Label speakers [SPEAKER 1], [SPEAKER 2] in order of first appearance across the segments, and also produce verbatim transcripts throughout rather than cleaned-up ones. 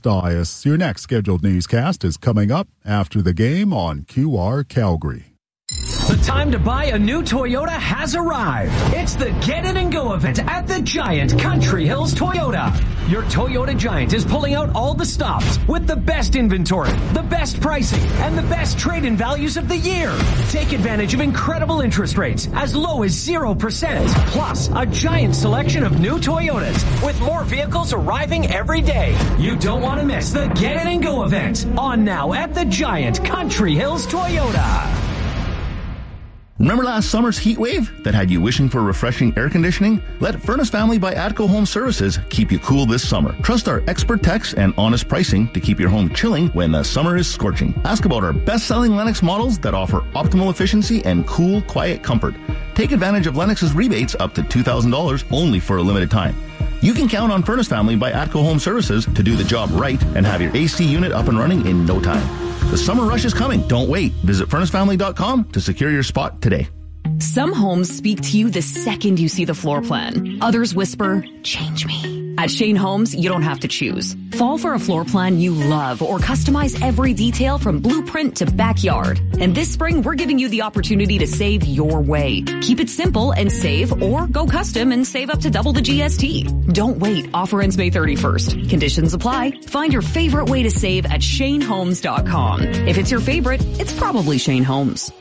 [SPEAKER 1] Dias. Your next scheduled newscast is coming up after the game on Q R Calgary.
[SPEAKER 2] The time to buy a new Toyota has arrived. It's the Get It and Go event at the Giant Country Hills Toyota. Your Toyota Giant is pulling out all the stops with the best inventory, the best pricing, and the best trade-in values of the year. Take advantage of incredible interest rates as low as zero percent. Plus, a giant selection of new Toyotas with more vehicles arriving every day. You don't want to miss the Get It and Go event. On now at the Giant Country Hills Toyota.
[SPEAKER 3] Remember last summer's heat wave that had you wishing for refreshing air conditioning? Let Furnace Family by Atco Home Services keep you cool this summer. Trust our expert techs and honest pricing to keep your home chilling when the summer is scorching. Ask about our best-selling Lennox models that offer optimal efficiency and cool, quiet comfort. Take advantage of Lennox's rebates up to two thousand dollars only for a limited time. You can count on Furnace Family by Atco Home Services to do the job right and have your A C unit up and running in no time. The summer rush is coming. Don't wait. Visit furnace family dot com to secure your spot today.
[SPEAKER 4] Some homes speak to you the second you see the floor plan. Others whisper, change me. At Shane Homes, you don't have to choose. Fall for a floor plan you love or customize every detail from blueprint to backyard. And this spring, we're giving you the opportunity to save your way. Keep it simple and save, or go custom and save up to double the G S T. Don't wait. Offer ends May thirty-first. Conditions apply. Find your favorite way to save at shane homes dot com. If it's your favorite, it's probably Shane Homes.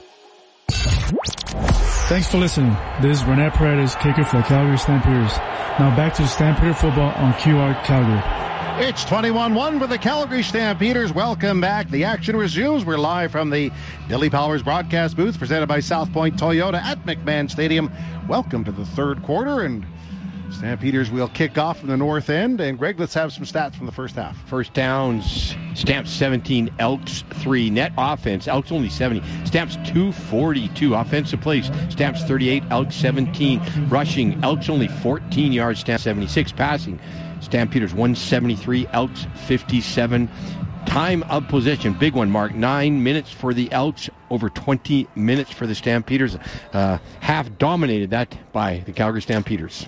[SPEAKER 5] Thanks for listening. This is Rene Paredes, kicker for the Calgary Stampeders. Now back to Stampeder football on Q R Calgary.
[SPEAKER 6] It's twenty-one one for the Calgary Stampeders. Welcome back. The action resumes. We're live from the Dilly Powers broadcast booth presented by South Point Toyota at McMahon Stadium. Welcome to the third quarter, and Stampeders will kick off from the north end. And Greg, let's have some stats from the first half.
[SPEAKER 7] First downs, Stamps seventeen, Elks three. Net offense, Elks only seventy. Stamps two forty-two. Offensive plays, Stamps thirty-eight, Elks seventeen. Rushing, Elks only fourteen yards, Stamps seventy-six. Passing, Stampeders one seventy-three, Elks fifty-seven. Time of possession, big one, Mark. Nine minutes for the Elks, over twenty minutes for the Stampeders. Uh, half dominated that by the Calgary Stampeders.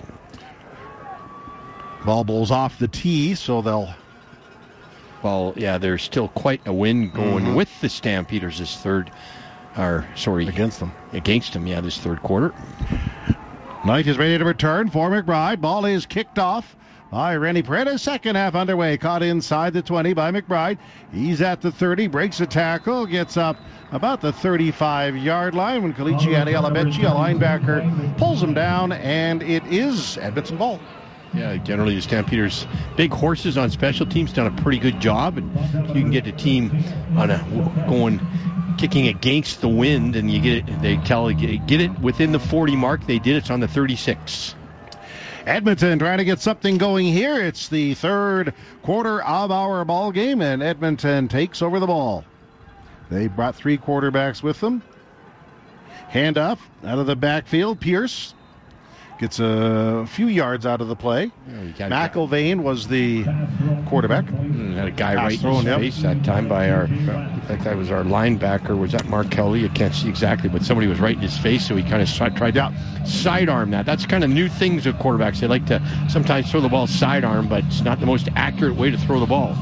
[SPEAKER 6] Ball bowls off the tee, so they'll...
[SPEAKER 7] Well, yeah, there's still quite a wind going mm-hmm. with the Stampeders this third... Or, sorry.
[SPEAKER 6] Against them.
[SPEAKER 7] Against them, yeah, this third quarter.
[SPEAKER 6] Knight is ready to return for McBride. Ball is kicked off by Rennie Paredes. Second half underway. Caught inside the twenty by McBride. He's at the thirty. Breaks a tackle. Gets up about the thirty-five-yard line when Kalichi Adialabechi, a linebacker, pulls him down, and it is Edmonton ball.
[SPEAKER 7] Yeah, generally the Stampeders, big horses on special teams, done a pretty good job, and you can get the team on a going kicking against the wind, and you get it. They tell get it within the forty mark. They did. It's on the thirty-six.
[SPEAKER 6] Edmonton trying to get something going here. It's the third quarter of our ball game, and Edmonton takes over the ball. They brought three quarterbacks with them. Hand off out of the backfield. Pierce gets a few yards out of the play. Yeah, McIlvain was the quarterback.
[SPEAKER 7] Mm, had a guy right in his face that time by our, I think that was our linebacker. Was that Mark Kelly? I can't see exactly, but somebody was right in his face, so he kind of tried to sidearm that. That's kind of new things with quarterbacks. They like to sometimes throw the ball sidearm, but it's not the most accurate way to throw the ball.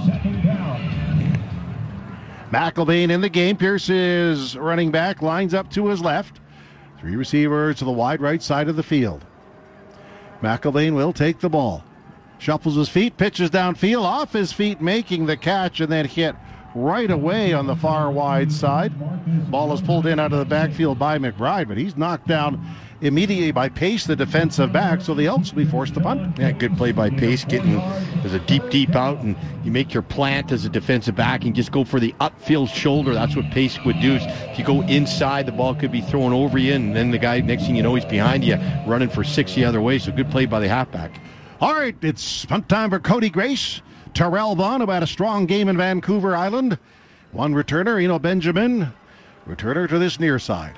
[SPEAKER 6] McIlvain in the game. Pierce is running back, lines up to his left. Three receivers to the wide right side of the field. McIlvain will take the ball. Shuffles his feet, pitches downfield, off his feet, making the catch, and then hit right away on the far wide side. Ball is pulled in out of the backfield by McBride, but he's knocked down immediately by Pace, the defensive back, so the Elks will be forced to punt.
[SPEAKER 7] Yeah, good play by Pace, getting there's a deep, deep out, and you make your plant as a defensive back and just go for the upfield shoulder. That's what Pace would do. Is if you go inside, the ball could be thrown over you, and then the guy, next thing you know, he's behind you, running for six the other way, so good play by the halfback.
[SPEAKER 6] All right, it's punt time for Cody Grace. Terrell Vaughn, who had a strong game in Vancouver Island. One returner, Eno Benjamin, returner to this near side.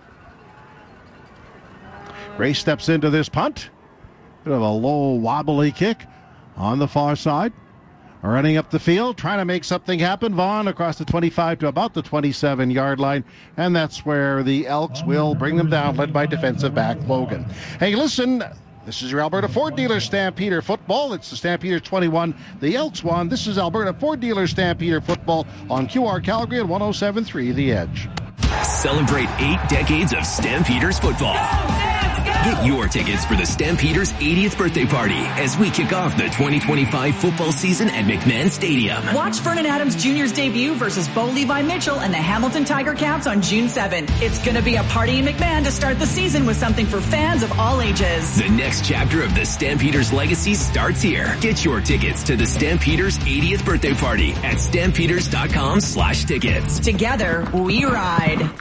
[SPEAKER 6] Grace steps into this punt. Bit of a low, wobbly kick on the far side. Running up the field, trying to make something happen. Vaughn across the twenty-five to about the twenty-seven-yard line. And that's where the Elks will bring them down, led by defensive back Logan. Hey, listen, This is your Alberta Ford Dealer Stampeder football. It's the Stampeders twenty-one, the Elks one. This is Alberta Ford Dealer Stampeder football on Q R Calgary at one oh seven point three The Edge.
[SPEAKER 8] Celebrate eight decades of Stampeders football. Get your tickets for the Stampeders' eightieth birthday party as we kick off the twenty twenty-five football season at McMahon Stadium.
[SPEAKER 9] Watch Vernon Adams Junior's debut versus Bo Levi Mitchell and the Hamilton Tiger Cats on June seventh. It's going to be a party in McMahon to start the season with something for fans of all ages.
[SPEAKER 8] The next chapter of the Stampeders legacy starts here. Get your tickets to the Stampeders' eightieth birthday party at stampeders.com slash tickets.
[SPEAKER 9] Together, we ride.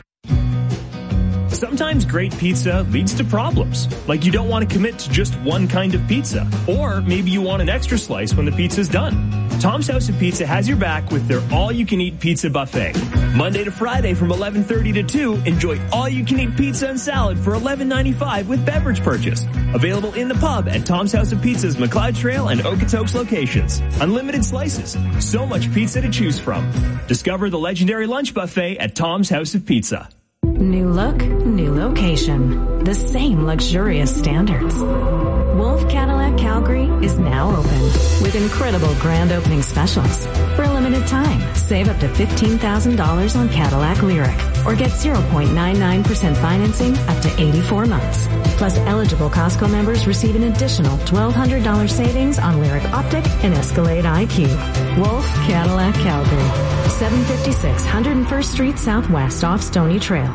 [SPEAKER 10] Sometimes great pizza leads to problems, like you don't want to commit to just one kind of pizza, or maybe you want an extra slice when the pizza's done. Tom's House of Pizza has your back with their all-you-can-eat pizza buffet. Monday to Friday from eleven thirty to two, enjoy all-you-can-eat pizza and salad for eleven ninety-five with beverage purchase. Available in the pub at Tom's House of Pizza's McLeod Trail and Okotoks locations. Unlimited slices, so much pizza to choose from. Discover the legendary lunch buffet at Tom's House of Pizza.
[SPEAKER 11] New look, new location. The same luxurious standards. Wolf Cadillac Calgary is now open with incredible grand opening specials. For a limited time, save up to fifteen thousand dollars on Cadillac Lyric or get zero point nine nine percent financing up to eighty-four months. Plus, eligible Costco members receive an additional twelve hundred dollars savings on Lyric Optic and Escalade I Q. Wolf Cadillac Calgary, seven fifty-six one hundred first Street Southwest off Stony Trail.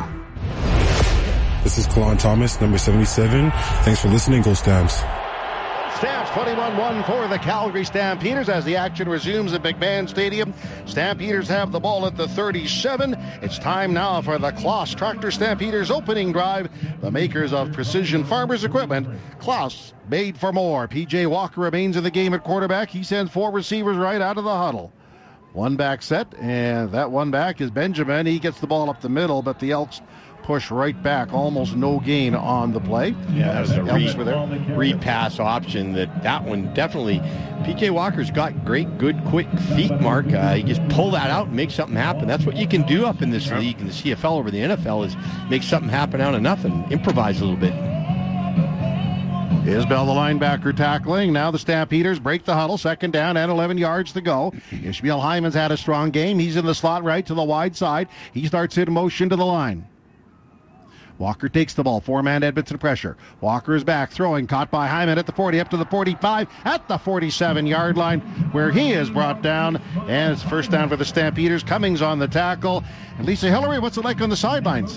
[SPEAKER 12] This is Kalon Thomas, number seventy-seven. Thanks for listening. Go Stamps.
[SPEAKER 6] Stamps twenty-one one for the Calgary Stampeders as the action resumes at McMahon Stadium. Stampeders have the ball at the thirty-seven. It's time now for the Klaas Tractor Stampeders opening drive. The makers of Precision Farmers Equipment. Klaas, made for more. P J Walker remains in the game at quarterback. He sends four receivers right out of the huddle. One back set, and that one back is Benjamin. He gets the ball up the middle, but the Elks push right back. Almost no gain on the play.
[SPEAKER 7] Yeah, that was a read, read pass option. That that one definitely. P J Walker's got great, good, quick feet, Mark. Uh, he just pull that out and make something happen. That's what you can do up in this league, in the C F L over the N F L, is make something happen out of nothing. Improvise a little bit.
[SPEAKER 6] Isbell, the linebacker, tackling. Now the Stampeders break the huddle. Second down and eleven yards to go. Ishmael Hyman's had a strong game. He's in the slot right to the wide side. He starts in motion to the line. Walker takes the ball. Four-man Edmonton pressure. Walker is back, throwing, caught by Hyman at the forty, up to the forty-five, at the forty-seven-yard line, where he is brought down. And it's first down for the Stampeders. Cummings on the tackle. And Lisa Hillary, what's it like on the sidelines?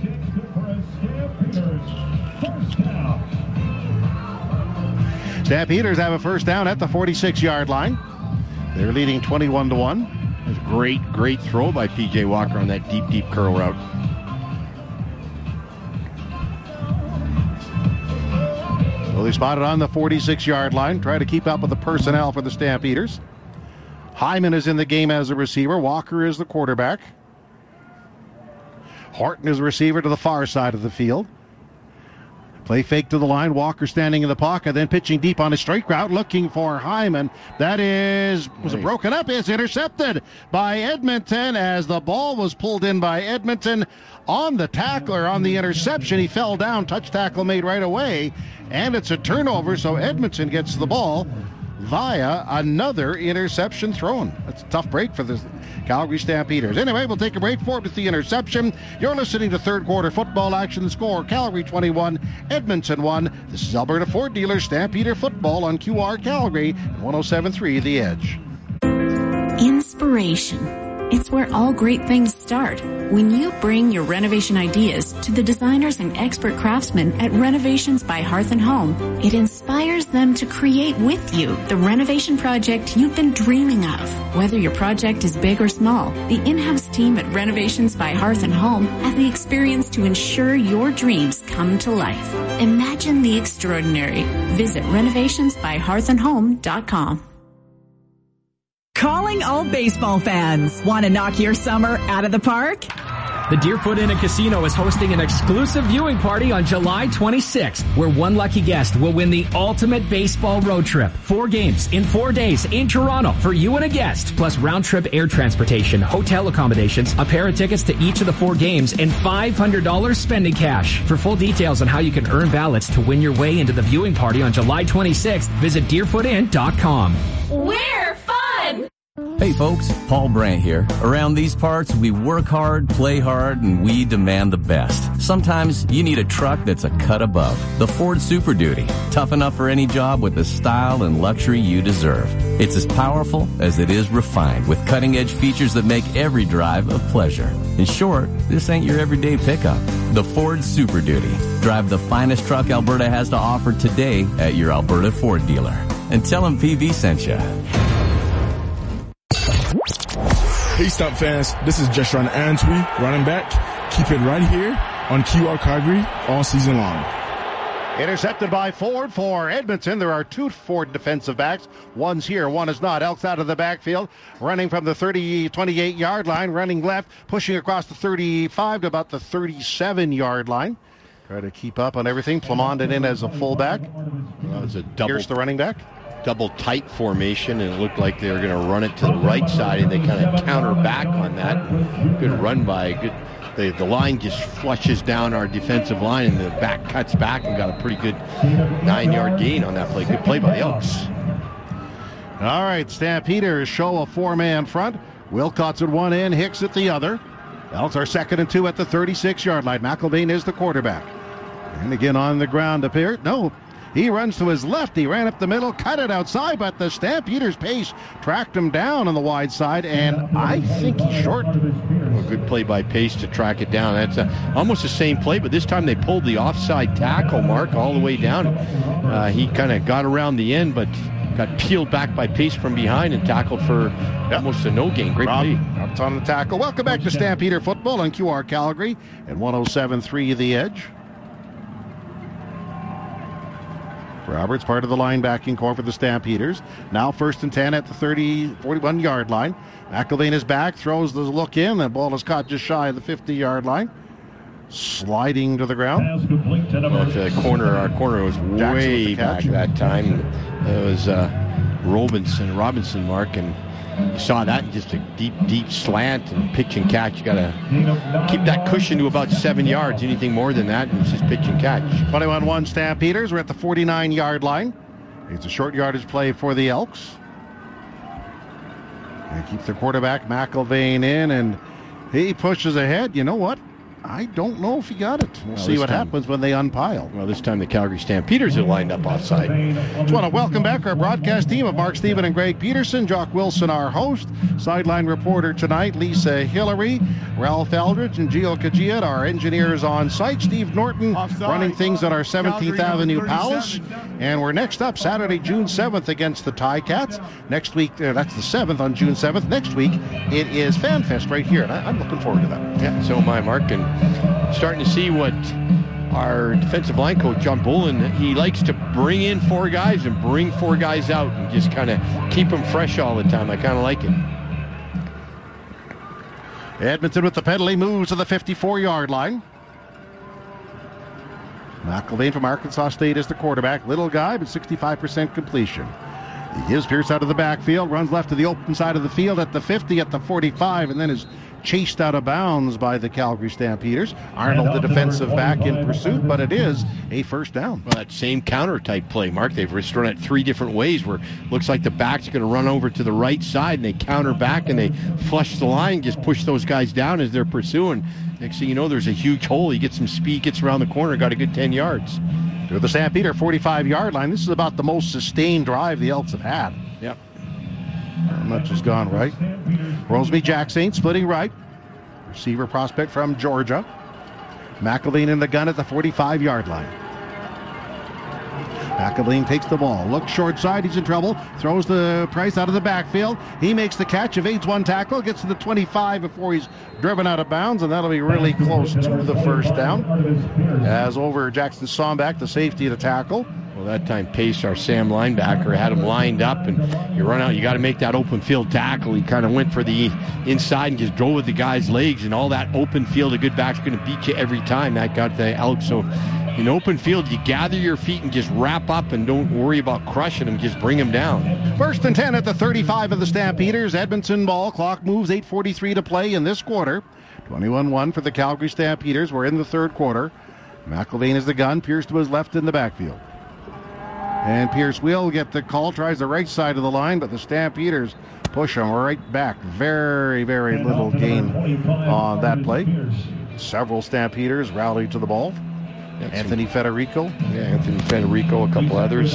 [SPEAKER 6] Stampeders have a first down at the forty-six-yard line. They're leading twenty-one to one.
[SPEAKER 7] That's a great, great throw by P J Walker on that deep, deep curl route.
[SPEAKER 6] So they spotted on the forty-six-yard line. Try to keep up with the personnel for the Stampeders. Hyman is in the game as a receiver. Walker is the quarterback. Horton is the receiver to the far side of the field. Play fake to the line. Walker standing in the pocket, then pitching deep on a straight route, looking for Hyman. That is, was it broken up? It's intercepted by Edmonton as the ball was pulled in by Edmonton on the tackler, on the interception. He fell down. Touch tackle made right away, and it's a turnover, so Edmonton gets the ball via another interception thrown. That's a tough break for the Calgary Stampeders. Anyway, we'll take a break for it with the interception. You're listening to third quarter football action. The score, Calgary twenty-one, Edmonton one. This is Alberta Ford Dealer Stampeder football on Q R Calgary, one oh seven point three The Edge.
[SPEAKER 13] Inspiration. It's where all great things start. When you bring your renovation ideas to the designers and expert craftsmen at Renovations by Hearth and Home, it inspires them to create with you the renovation project you've been dreaming of. Whether your project is big or small, the in-house team at Renovations by Hearth and Home have the experience to ensure your dreams come to life. Imagine the extraordinary. Visit renovations by hearth and home dot com.
[SPEAKER 9] Calling all baseball fans. Want to knock your summer out of the park?
[SPEAKER 2] The Deerfoot Inn and Casino is hosting an exclusive viewing party on July twenty-sixth, where one lucky guest will win the ultimate baseball road trip. Four games in four days in Toronto for you and a guest, plus round-trip air transportation, hotel accommodations, a pair of tickets to each of the four games, and five hundred dollars spending cash. For full details on how you can earn ballots to win your way into the viewing party on July twenty-sixth, visit deerfoot inn dot com.
[SPEAKER 14] We're fun!
[SPEAKER 15] Hey folks, Paul Brandt here. Around these parts, we work hard, play hard, and we demand the best. Sometimes you need a truck that's a cut above. The Ford Super Duty. Tough enough for any job with the style and luxury you deserve. It's as powerful as it is refined, with cutting-edge features that make every drive a pleasure. In short, this ain't your everyday pickup. The Ford Super Duty. Drive the finest truck Alberta has to offer today at your Alberta Ford dealer. And tell them P V sent you.
[SPEAKER 12] Hey, Stump fans, this is Jeshron Antwi, running back. Keep it right here on Q R Calgary all season long.
[SPEAKER 6] Intercepted by Ford for Edmonton. There are two Ford defensive backs. One's here, one is not. Elks out of the backfield, running from the thirty, twenty-eight-yard line, running left, pushing across the thirty-five to about the thirty-seven-yard line. Try to keep up on everything. Plamondon in as a fullback.
[SPEAKER 7] Well, it's a double.
[SPEAKER 6] Here's the running back.
[SPEAKER 7] Double tight formation, and it looked like they were going to run it to the right side, and they kind of counter back on that. Good run by good. The, the line just flushes down our defensive line, and the back cuts back and got a pretty good nine-yard gain on that play. Good play by the Elks.
[SPEAKER 6] All right, Stampeders show a four-man front. Wilcox at one end, Hicks at the other. Elks are second and two at the thirty-six-yard line. McElvain is the quarterback. And again on the ground up here. No. He runs to his left. He ran up the middle, cut it outside, but the Stampeders' pace tracked him down on the wide side, and I think he's short.
[SPEAKER 7] A good play by Pace to track it down. That's a, almost the same play, but this time they pulled the offside tackle, Mark, all the way down. Uh, he kind of got around the end, but got peeled back by Pace from behind and tackled for yep. almost a no gain. Great
[SPEAKER 6] Rob,
[SPEAKER 7] play.
[SPEAKER 6] Up on the tackle. Welcome back to Stampeder Football on Q R Calgary and one oh seven point three The Edge. Roberts, part of the linebacking core for the Stampeders. Now first and ten at the thirty, forty-one-yard line. McElvain is back, throws the look in. The ball is caught just shy of the fifty-yard line. Sliding to the ground.
[SPEAKER 7] Well, the corner, our corner was
[SPEAKER 6] Jackson
[SPEAKER 7] way back that time. It was uh, Robinson, Robinson, Mark, and you saw that, just a deep, deep slant and pitch and catch. You got to keep that cushion to about seven yards. Anything more than that, and it's just pitch and catch.
[SPEAKER 6] twenty-one one Stampeders. We're at the forty-nine-yard line. It's a short yardage play for the Elks. They keep the quarterback, McElvain, in, and he pushes ahead. You know what? I don't know if he got it. We'll,
[SPEAKER 7] well
[SPEAKER 6] see what
[SPEAKER 7] time,
[SPEAKER 6] happens when they unpile.
[SPEAKER 7] Well, this time the Calgary Stampeders are lined up offside.
[SPEAKER 6] Just want to welcome back our broadcast team of Mark Stephen and Greg Peterson. Jock Wilson, our host. Sideline reporter tonight, Lisa Hillary. Ralph Eldridge and Gio Kajiat, our engineers on site. Steve Norton offside. Running things at our seventeenth Calgary, Avenue Palace. And we're next up Saturday, June seventh against the Ticats. Next week, uh, that's the seventh on June seventh. Next week, it is FanFest right here. And I, I'm looking forward to that.
[SPEAKER 7] Yeah, so am I, Mark. And starting to see what our defensive line coach, John Bullen, he likes to bring in four guys and bring four guys out and just kind of keep them fresh all the time. I kind of like it.
[SPEAKER 6] Edmonton with the penalty moves to the fifty-four-yard line. McElvain from Arkansas State is the quarterback. Little guy, but sixty-five percent completion. He gives Pierce out of the backfield, runs left to the open side of the field at the fifty, at the forty-five, and then is chased out of bounds by the Calgary Stampeders. Arnold, the defensive back, in pursuit, but it is a first down.
[SPEAKER 7] Well, that same counter-type play, Mark. They've run it three different ways where it looks like the back's going to run over to the right side, and they counter back, and they flush the line, just push those guys down as they're pursuing. Next thing you know, there's a huge hole. He gets some speed, gets around the corner, got a good ten yards.
[SPEAKER 6] To the Stampeder forty-five-yard line. This is about the most sustained drive the Elks have had.
[SPEAKER 7] Yep.
[SPEAKER 6] Not much has gone right. Roseby Jackson splitting right. Receiver prospect from Georgia. McElvain in the gun at the forty-five-yard line. McElvain takes the ball. Looks short side. He's in trouble. Throws the Price out of the backfield. He makes the catch, evades one tackle, gets to the twenty-five before he's driven out of bounds, and that'll be really close to the first down. As over Jackson Somback, the safety of the tackle.
[SPEAKER 7] Well, that time Pace, our Sam linebacker, had him lined up, and you run out, you got to make that open field tackle. He kind of went for the inside and just drove with the guy's legs, and all that open field, a good back's going to beat you every time. That got the Elks. So in open field, you gather your feet and just wrap up and don't worry about crushing them, just bring them down.
[SPEAKER 6] First and ten at the thirty-five of the Stampeders. Edmonton ball. Clock moves, eight forty-three to play in this quarter. twenty-one one for the Calgary Stampeders. We're in the third quarter. McIlvaine is the gun. Pierce to his left in the backfield. And Pierce will get the call. Tries the right side of the line, but the Stampeders push him right back. Very, very little gain on that play. Several Stampeders rallied to the ball. That's Anthony Federico.
[SPEAKER 7] Yeah, Anthony Federico, a couple others.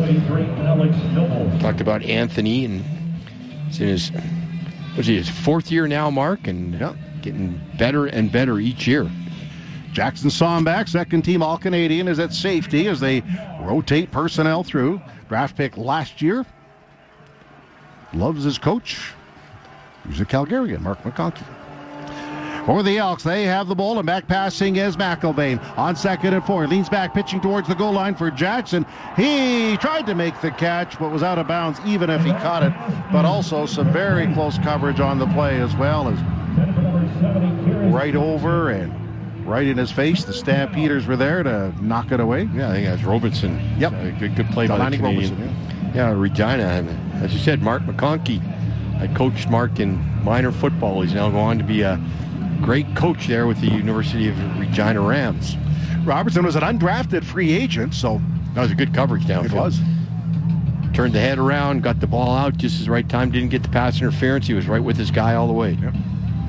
[SPEAKER 7] Talked about Anthony, and it's in his, what's he, his fourth year now, Mark, and yeah, getting better and better each year.
[SPEAKER 6] Jackson Somback, second team All-Canadian, is at safety as they rotate personnel through. Draft pick last year. Loves his coach. He's a Calgarian, Mark McConkey. For the Elks, they have the ball, and back passing is McIlvaine. On second and four, leans back, pitching towards the goal line for Jackson. He tried to make the catch, but was out of bounds even if he caught it. But also some very close coverage on the play as well, as right over and right in his face. The Stampeders were there to knock it away.
[SPEAKER 7] Yeah, I think that's Robertson.
[SPEAKER 6] Yep.
[SPEAKER 7] A good, good play
[SPEAKER 6] Delaney
[SPEAKER 7] by the Canadian.
[SPEAKER 6] Robertson, yeah.
[SPEAKER 7] yeah, Regina. And as you said, Mark McConkey. I coached Mark in minor football. He's now going to be a great coach there with the University of Regina Rams.
[SPEAKER 6] Robertson was an undrafted free agent, so
[SPEAKER 7] that was a good coverage downfield.
[SPEAKER 6] It was.
[SPEAKER 7] Turned the head around, got the ball out just as the right time, didn't get the pass interference. He was right with his guy all the way.
[SPEAKER 6] Yep.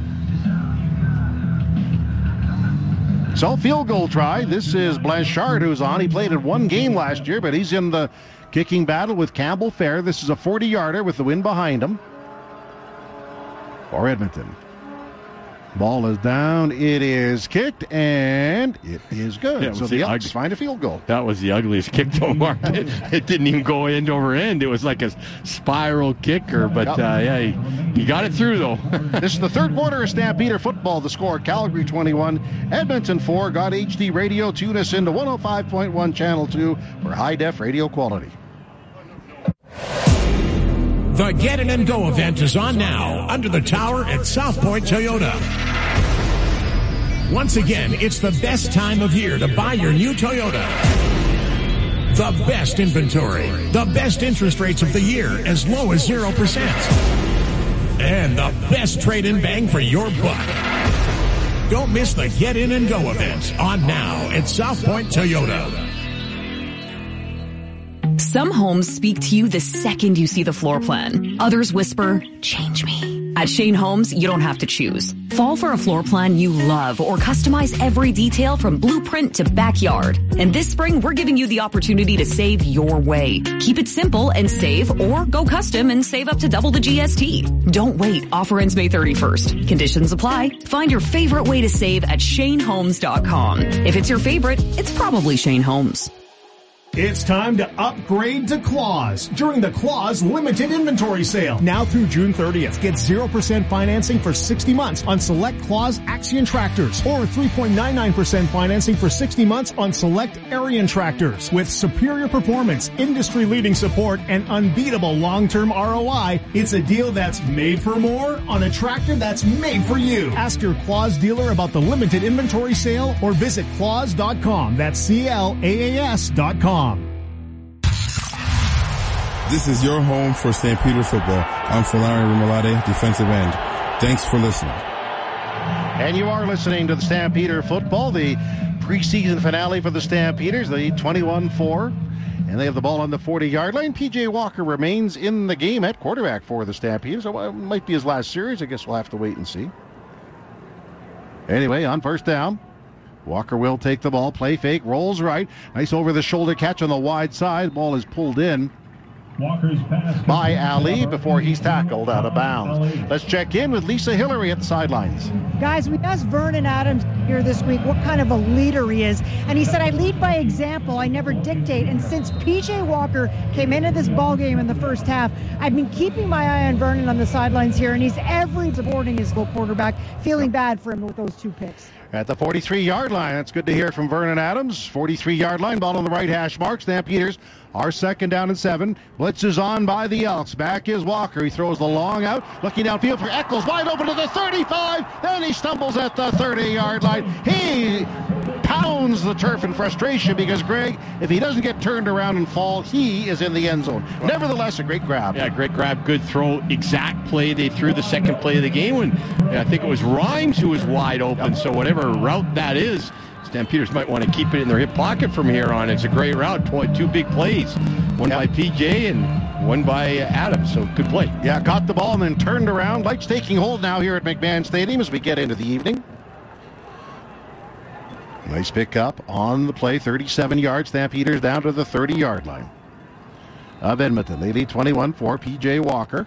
[SPEAKER 6] So, field goal try. This is Blanchard who's on. He played in one game last year, but he's in the kicking battle with Campbell Fair. This is a forty-yarder with the wind behind him for Edmonton. Ball is down. It is kicked, and it is good.
[SPEAKER 7] Yeah, it
[SPEAKER 6] so the Elks ugly. find a field goal.
[SPEAKER 7] That was the ugliest kick, though, Mark. it, it didn't even go end over end. It was like a spiral kicker, but yep. uh, yeah, he, he got it through, though.
[SPEAKER 6] This is the third quarter of Stampeder football. The score, Calgary twenty-one, Edmonton four. Got H D radio. Tune us into one oh five point one Channel two for high-def radio quality.
[SPEAKER 16] The Get In and Go event is on now under the tower at South Point Toyota. Once again, it's the best time of year to buy your new Toyota. The best inventory, the best interest rates of the year, as low as zero percent. And the best trade-in bang for your buck. Don't miss the Get In and Go event on now at South Point Toyota.
[SPEAKER 4] Some homes speak to you the second you see the floor plan. Others whisper, change me. At Shane Homes, you don't have to choose. Fall for a floor plan you love or customize every detail from blueprint to backyard. And this spring, we're giving you the opportunity to save your way. Keep it simple and save, or go custom and save up to double the G S T. Don't wait. Offer ends May thirty-first. Conditions apply. Find your favorite way to save at shane homes dot com. If it's your favorite, it's probably Shane Homes.
[SPEAKER 17] It's time to upgrade to Claus during the Claus Limited Inventory Sale. Now through June thirtieth, get zero percent financing for sixty months on select Claus Axion tractors, or three point nine nine percent financing for sixty months on select Arian tractors. With superior performance, industry-leading support, and unbeatable long-term R O I, it's a deal that's made for more on a tractor that's made for you. Ask your Claus dealer about the Limited Inventory Sale or visit claus dot com. That's C L A A S dot com.
[SPEAKER 12] This is your home for Stampeder football. I'm Fulani Rumolade, defensive end. Thanks for listening.
[SPEAKER 6] And you are listening to the Stampeder football, the preseason finale for the Stampeders, the twenty-one four. And they have the ball on the forty-yard line. P J Walker remains in the game at quarterback for the Stampeders. So it might be his last series. I guess we'll have to wait and see. Anyway, on first down, Walker will take the ball, play fake, rolls right. Nice over-the-shoulder catch on the wide side. Ball is pulled in Walker's pass by Ali before he's tackled out of bounds. Let's check in with Lisa Hillary at the sidelines.
[SPEAKER 18] Guys, we asked Vernon Adams here this week what kind of a leader he is. And he said, I lead by example. I never dictate. And since P J Walker came into this ball game in the first half, I've been keeping my eye on Vernon on the sidelines here, and he's every supporting his little quarterback. Feeling bad for him with those two picks.
[SPEAKER 6] At the forty-three-yard line, that's good to hear from Vernon Adams. forty-three-yard line, ball on the right hash mark. Stampeders are second down and seven. Blitz is on by the Elks. Back is Walker. He throws the long out. Looking downfield for Eccles. Wide open to the thirty-five. Then he stumbles at the thirty-yard line. He pounds the turf in frustration because, Greg, if he doesn't get turned around and fall, he is in the end zone. Nevertheless, a great grab.
[SPEAKER 7] Yeah, great grab, good throw, exact play. They threw the second play of the game when I think it was Rhymes who was wide open. Yep. So whatever route that is, Stampeders might want to keep it in their hip pocket from here on. It's a great route. Two big plays. One yep. by P J and one by Adams. So good play.
[SPEAKER 6] Yeah, caught the ball and then turned around. Light's taking hold now here at McMahon Stadium as we get into the evening. Nice pickup on the play. thirty-seven yards. Stampeders down to the thirty-yard line of Edmonton. They lead twenty-one four. P J Walker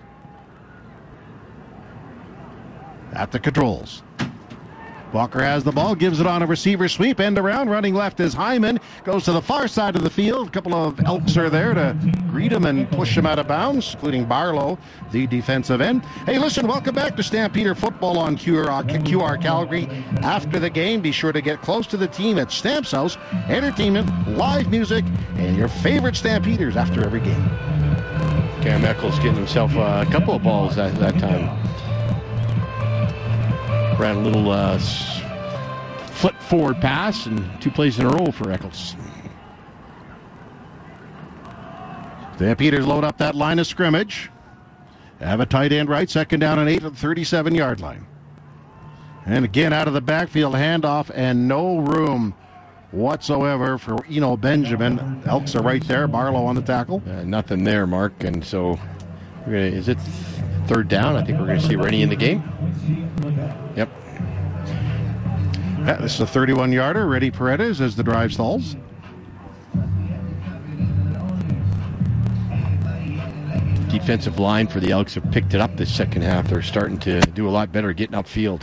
[SPEAKER 6] at the controls. Walker has the ball, gives it on a receiver sweep, end around, running left is Hyman, goes to the far side of the field. A couple of Elks are there to greet him and push him out of bounds, including Barlow, the defensive end. Hey, listen, welcome back to Stampeder Football on Q R, Q R Calgary. After the game, be sure to get close to the team at Stamps House. Entertainment, live music, and your favorite Stampeders after every game.
[SPEAKER 7] Cam Eccles getting himself a couple of balls at that time. Ran a little uh, flip forward pass and two plays in a row for Eccles.
[SPEAKER 6] Stampeders load up that line of scrimmage. Have a tight end right, second down and eight at the thirty-seven-yard line. And again, out of the backfield handoff and no room whatsoever for Eno Benjamin. Elks are right there. Barlow on the tackle.
[SPEAKER 7] Uh, nothing there, Mark. And so, we're gonna, is it third down? I think we're going to see Rennie in the game. Yep.
[SPEAKER 6] Yeah, this is a thirty-one-yarder. Reddy Paredes as the drive stalls.
[SPEAKER 7] Defensive line for the Elks have picked it up this second half. They're starting to do a lot better getting upfield.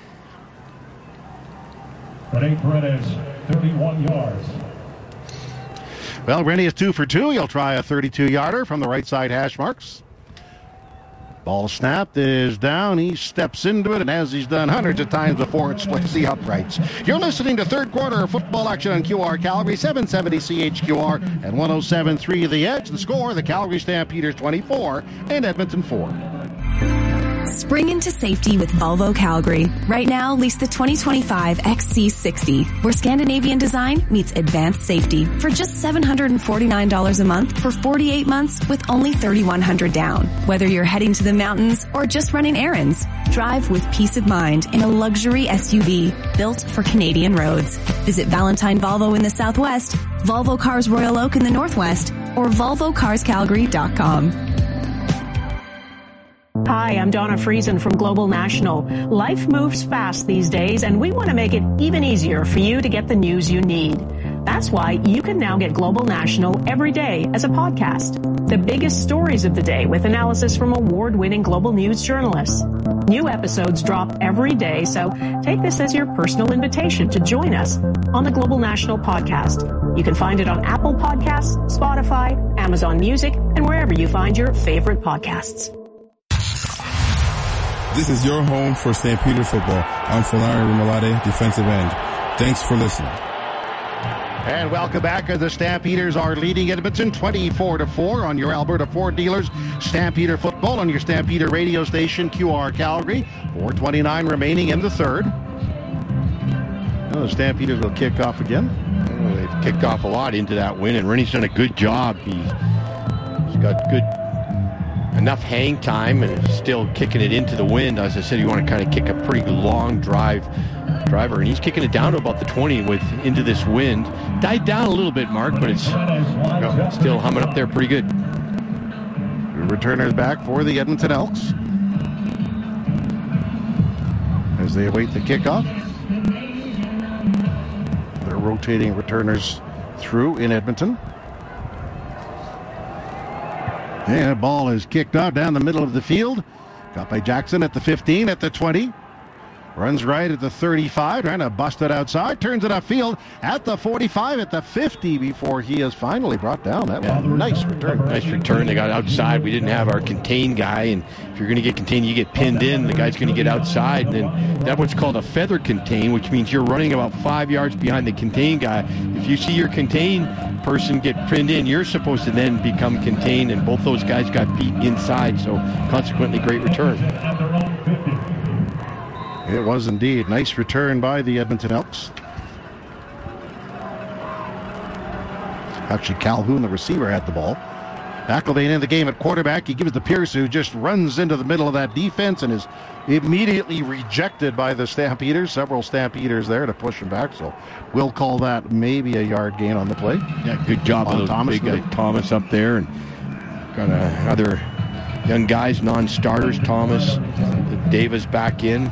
[SPEAKER 19] Reddy Paredes, thirty-one yards.
[SPEAKER 6] Well, Rennie is two for two. He'll try a thirty-two-yarder from the right side hash marks. Ball snapped, is down. He steps into it, and as he's done hundreds of times before, it splits the uprights. You're listening to third quarter football action on Q R Calgary, seven seventy C H Q R and one oh seven point three The Edge. The score, the Calgary Stampeders twenty-four and Edmonton four.
[SPEAKER 20] Spring into safety with Volvo Calgary. Right now, lease the twenty twenty-five X C sixty, where Scandinavian design meets advanced safety for just seven hundred forty-nine dollars a month for forty-eight months with only three thousand one hundred dollars down. Whether you're heading to the mountains or just running errands, drive with peace of mind in a luxury S U V built for Canadian roads. Visit Valentine Volvo in the Southwest, Volvo Cars Royal Oak in the Northwest, or volvo cars calgary dot com.
[SPEAKER 21] Hi, I'm Donna Friesen from Global National. Life moves fast these days, and we want to make it even easier for you to get the news you need. That's why you can now get Global National every day as a podcast. The biggest stories of the day with analysis from award-winning global news journalists. New episodes drop every day, so take this as your personal invitation to join us on the Global National podcast. You can find it on Apple Podcasts, Spotify, Amazon Music, and wherever you find your favorite podcasts.
[SPEAKER 12] This is your home for Stampeder football. I'm Fulani Rumalade, defensive end. Thanks for listening.
[SPEAKER 6] And welcome back as the Stampeders are leading Edmonton twenty-four to four on your Alberta Ford dealers. Stampeder football on your Stampeder radio station, Q R Calgary. four twenty-nine remaining in the third. Well, the Stampeders will kick off again.
[SPEAKER 7] Well, they've kicked off a lot into that win, and Rennie's done a good job. He's, he's got good enough hang time and still kicking it into the wind. As I said, you want to kind of kick a pretty long drive driver, and he's kicking it down to about the twenty with into this wind. Died down a little bit, Mark, but it's you know, still humming up there pretty good.
[SPEAKER 6] The returners back for the Edmonton Elks as they await the kickoff. They're rotating returners through in Edmonton. Yeah, ball is kicked out down the middle of the field. Got by Jackson at the fifteen, at the twenty. Runs right at the thirty-five, trying to bust it outside. Turns it upfield at the forty-five, at the fifty before he is finally brought down. That
[SPEAKER 7] yeah.
[SPEAKER 6] was a nice return.
[SPEAKER 7] Nice return. They got outside. We didn't have our contain guy, and if you're going to get contained, you get pinned in. The guy's going to get outside, and then that's what's called a feather contain, which means you're running about five yards behind the contain guy. If you see your contain person get pinned in, you're supposed to then become contained, and both those guys got beat inside, so consequently, great return.
[SPEAKER 6] It was indeed. Nice return by the Edmonton Elks. Actually, Calhoun, the receiver, had the ball. McIlvaine in the game at quarterback. He gives it to Pierce, who just runs into the middle of that defense and is immediately rejected by the Stampeders. Several Stampeders there to push him back, so we'll call that maybe a yard gain on the play.
[SPEAKER 7] Yeah, good job on Thomas. Big guy Thomas up there, and got uh, other young guys, non-starters. Thomas, Davis back in.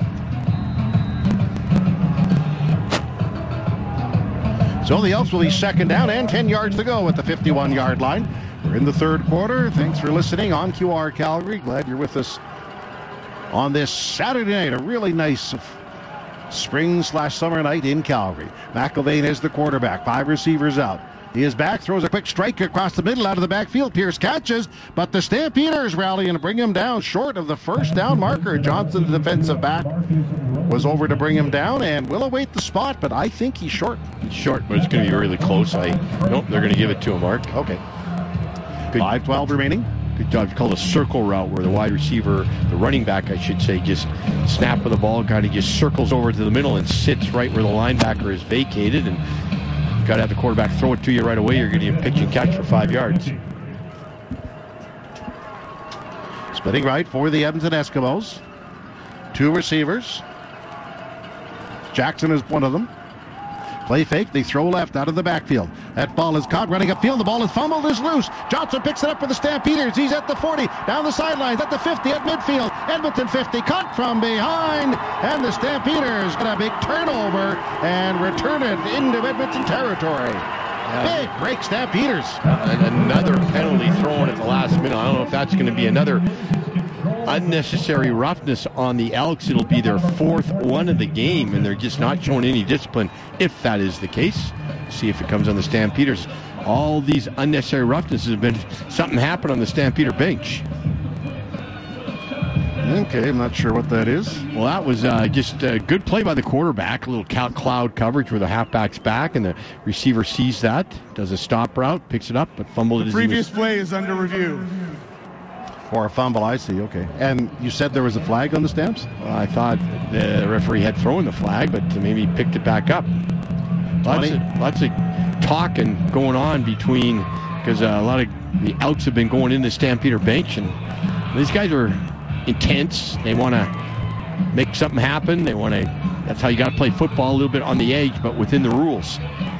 [SPEAKER 6] So the Elks will be second down and ten yards to go at the fifty-one-yard line. We're in the third quarter. Thanks for listening on Q R Calgary. Glad you're with us on this Saturday night. A really nice spring slash summer night in Calgary. McIlvaine is the quarterback. Five receivers out. He is back, throws a quick strike across the middle out of the backfield. Pierce catches, but the Stampeders rally and bring him down short of the first down marker. Johnson, the defensive back, was over to bring him down and will await the spot, but I think he's short.
[SPEAKER 7] He's short, but it's going to be really close. I Nope, they're going to give it to him, Mark.
[SPEAKER 6] Okay. five twelve remaining.
[SPEAKER 7] Good job. It's called a circle route where the wide receiver, the running back, I should say, just snap of the ball, kind of just circles over to the middle and sits right where the linebacker is vacated, and got to have the quarterback throw it to you right away. You're going to get a pitch and catch for five yards.
[SPEAKER 6] Splitting right for the Edmonton Eskimos. Two receivers. Jackson is one of them. Play fake. They throw left out of the backfield. That ball is caught running upfield. The ball is fumbled, is loose. Johnson picks it up for the Stampeders. He's at the forty, down the sidelines, at the fifty, at midfield. Edmonton fifty, caught from behind. And the Stampeders get a big turnover and return it into Edmonton territory. Yeah. Big break, Stampeders.
[SPEAKER 7] Uh, another penalty thrown at the last minute. I don't know if that's going to be another unnecessary roughness on the Elks. It'll be their fourth one of the game, and they're just not showing any discipline if that is the case. See if it comes on the Stampeders. All these unnecessary roughnesses have been something happened on the Stampeder bench.
[SPEAKER 6] Okay, I'm not sure what that is.
[SPEAKER 7] Well, that was uh, just a good play by the quarterback. A little cloud coverage where the halfback's back, and the receiver sees that, does a stop route, picks it up, but fumbled it.
[SPEAKER 1] The
[SPEAKER 7] as
[SPEAKER 1] previous
[SPEAKER 7] he was...
[SPEAKER 1] play is under review.
[SPEAKER 6] For a fumble, I see. Okay. And you said there was a flag on the Stamps?
[SPEAKER 7] Well, I thought the referee had thrown the flag, but maybe he picked it back up. Lots of, lots of talking going on between, because uh, a lot of the Elks have been going in the Stampeder bench, and these guys are intense. They want to make something happen. They want to. That's how you got to play football, a little bit on the edge, but within the rules.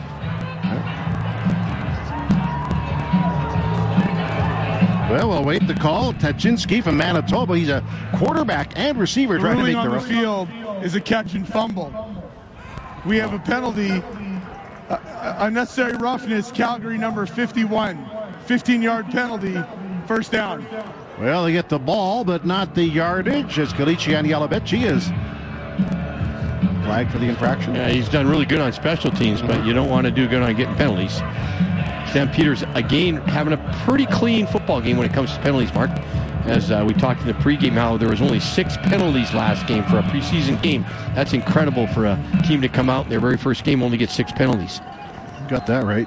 [SPEAKER 6] Well, we'll wait the call. Taczynski from Manitoba. He's a quarterback and receiver
[SPEAKER 1] the
[SPEAKER 6] trying to make
[SPEAKER 1] on
[SPEAKER 6] the
[SPEAKER 1] the field is a catch and fumble. We have a penalty, uh, unnecessary roughness, Calgary number fifty-one. fifteen-yard penalty, first down.
[SPEAKER 6] Well, they get the ball, but not the yardage, as Kalichian Yalabechi is flagged for the infraction.
[SPEAKER 7] Yeah, he's done really good on special teams, but you don't want to do good on getting penalties. Stampeders, again, having a pretty clean football game when it comes to penalties, Mark. As uh, we talked in the pregame, how there was only six penalties last game for a preseason game. That's incredible for a team to come out in their very first game, only get six penalties.
[SPEAKER 6] Got that right.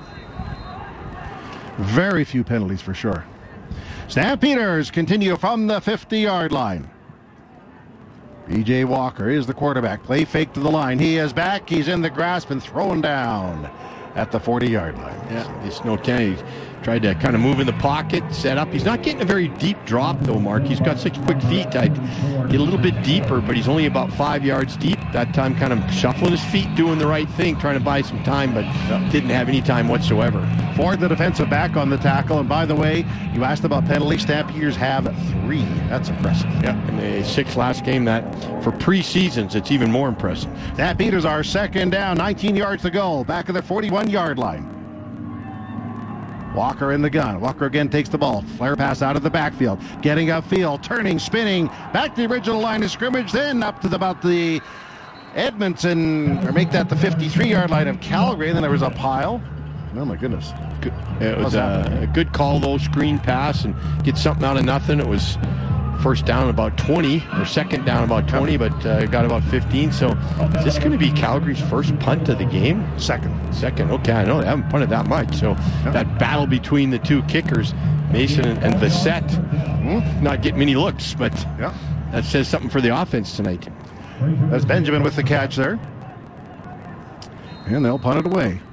[SPEAKER 6] Very few penalties for sure. Stampeders continue from the fifty-yard line. P J Walker is the quarterback. Play fake to the line. He is back. He's in the grasp and thrown down at the forty-yard line.
[SPEAKER 7] Yeah, it's no ten. He tried to kind of move in the pocket, set up. He's not getting a very deep drop, though, Mark. He's got such quick feet. I'd get a little bit deeper, but he's only about five yards deep. That time kind of shuffling his feet, doing the right thing, trying to buy some time, but didn't have any time whatsoever.
[SPEAKER 6] Ford, the defensive back on the tackle. And by the way, you asked about penalties. Stampeders have three. That's impressive.
[SPEAKER 7] Yeah, and the six last game. That for preseasons, it's even more impressive.
[SPEAKER 6] Stampeders are second down, nineteen yards to go. Back of their forty-one-yard line. Walker in the gun. Walker again takes the ball. Flare pass out of the backfield. Getting upfield, turning, spinning. Back to the original line of scrimmage, then up to the, about the Edmonton, or make that the fifty-three-yard line of Calgary, and then there was a pile. Oh, my goodness.
[SPEAKER 7] Good. It was a, a good call, though, screen pass, and get something out of nothing. It was first down about twenty, or second down about twenty, but uh, got about fifteen. So is this going to be Calgary's first punt of the game?
[SPEAKER 6] Second.
[SPEAKER 7] Second. Okay, I know they haven't punted that much. So yep. that battle between the two kickers, Mason and, and Vissette, mm-hmm. not getting many looks, but
[SPEAKER 6] yep.
[SPEAKER 7] that says something for the offense tonight.
[SPEAKER 6] That's Benjamin with the catch there. And they'll punt it away.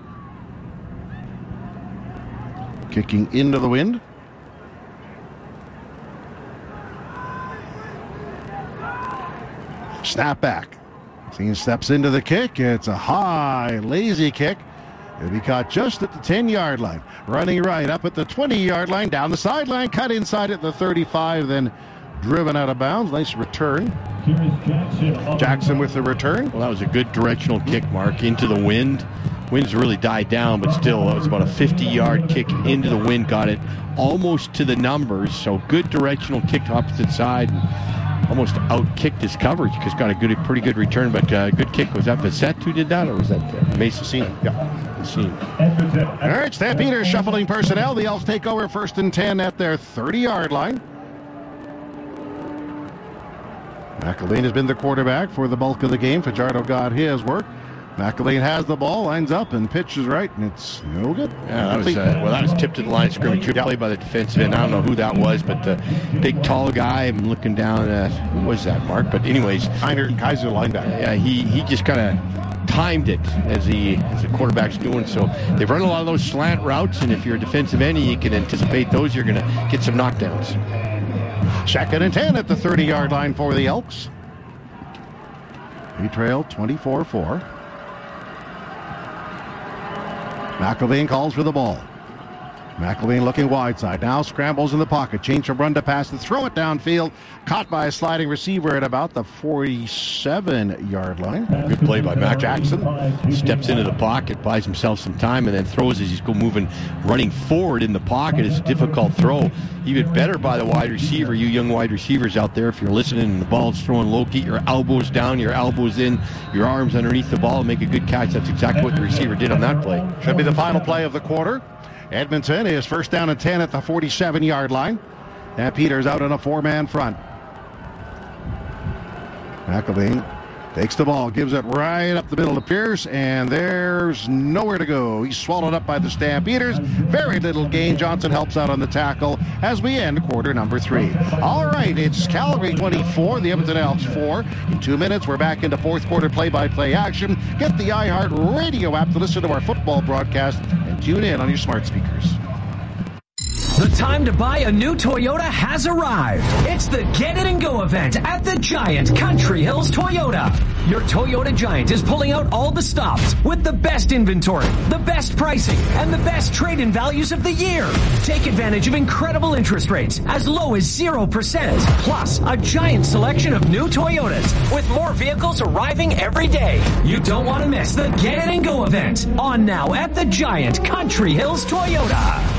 [SPEAKER 6] Kicking into the wind. Snap back. Team steps into the kick. It's a high, lazy kick. It'll be caught just at the ten-yard line. Running right up at the twenty-yard line. Down the sideline. Cut inside at the thirty-five. Then driven out of bounds. Nice return. Jackson. Jackson with the return.
[SPEAKER 7] Well, that was a good directional kick, Mark, into the wind. Wind's really died down, but still, it was about a fifty-yard kick into the wind. Got it almost to the numbers. So good directional kick to opposite side. And almost out-kicked his coverage because got a good, pretty good return, but uh, good kick. Was that Vissette who did that, or was that uh, Mason?
[SPEAKER 6] Scene.
[SPEAKER 7] Yeah, Scene.
[SPEAKER 6] All right, Stampeders shuffling personnel. The Elks take over first and ten at their thirty-yard line. McElvain has been the quarterback for the bulk of the game. Fajardo got his work. McElvain has the ball, lines up, and pitches right, and it's no good.
[SPEAKER 7] Yeah, that was, uh, well, that was tipped to the line of scrimmage. Good yep. play by the defensive end. I don't know who that was, but the big, tall guy, I'm looking down at, who was that, Mark? But anyways.
[SPEAKER 6] Heiner Kaiser linebacker.
[SPEAKER 7] Yeah, he, he just kind of timed it as, he, as the quarterback's doing. So they've run a lot of those slant routes, and if you're a defensive end, you can anticipate those. You're going to get some knockdowns.
[SPEAKER 6] Second and ten at the thirty-yard line for the Elks. They trail twenty-four four. McElvain calls for the ball. McElvain looking wide side. Now scrambles in the pocket. Change from run to pass to throw it downfield. Caught by a sliding receiver at about the forty-seven-yard line.
[SPEAKER 7] Good play by Mac Jackson. Steps into the pocket, buys himself some time, and then throws as he's go moving, running forward in the pocket. It's a difficult throw. Even better by the wide receiver. You young wide receivers out there, if you're listening and the ball's throwing low, get your elbows down, your elbows in, your arms underneath the ball, and make a good catch. That's exactly what the receiver did on that play.
[SPEAKER 6] Should be the final play of the quarter. Edmonton is first down and ten at the forty-seven-yard line. And Peters out on a four-man front. McElvain takes the ball, gives it right up the middle to Pierce, and there's nowhere to go. He's swallowed up by the Stampeders. Very little gain. Johnson helps out on the tackle as we end quarter number three. All right, it's Calgary twenty-four, the Edmonton Elks four. In two minutes, we're back into fourth quarter play-by-play action. Get the iHeart Radio app to listen to our football broadcast and tune in on your smart speakers.
[SPEAKER 2] The time to buy a new Toyota has arrived. It's the Get It and Go event at the Giant Country Hills Toyota. Your Toyota Giant is pulling out all the stops with the best inventory, the best pricing, and the best trade-in values of the year. Take advantage of incredible interest rates as low as zero percent. Plus, a giant selection of new Toyotas with more vehicles arriving every day. You don't want to miss the Get It and Go event. On now at the Giant Country Hills Toyota.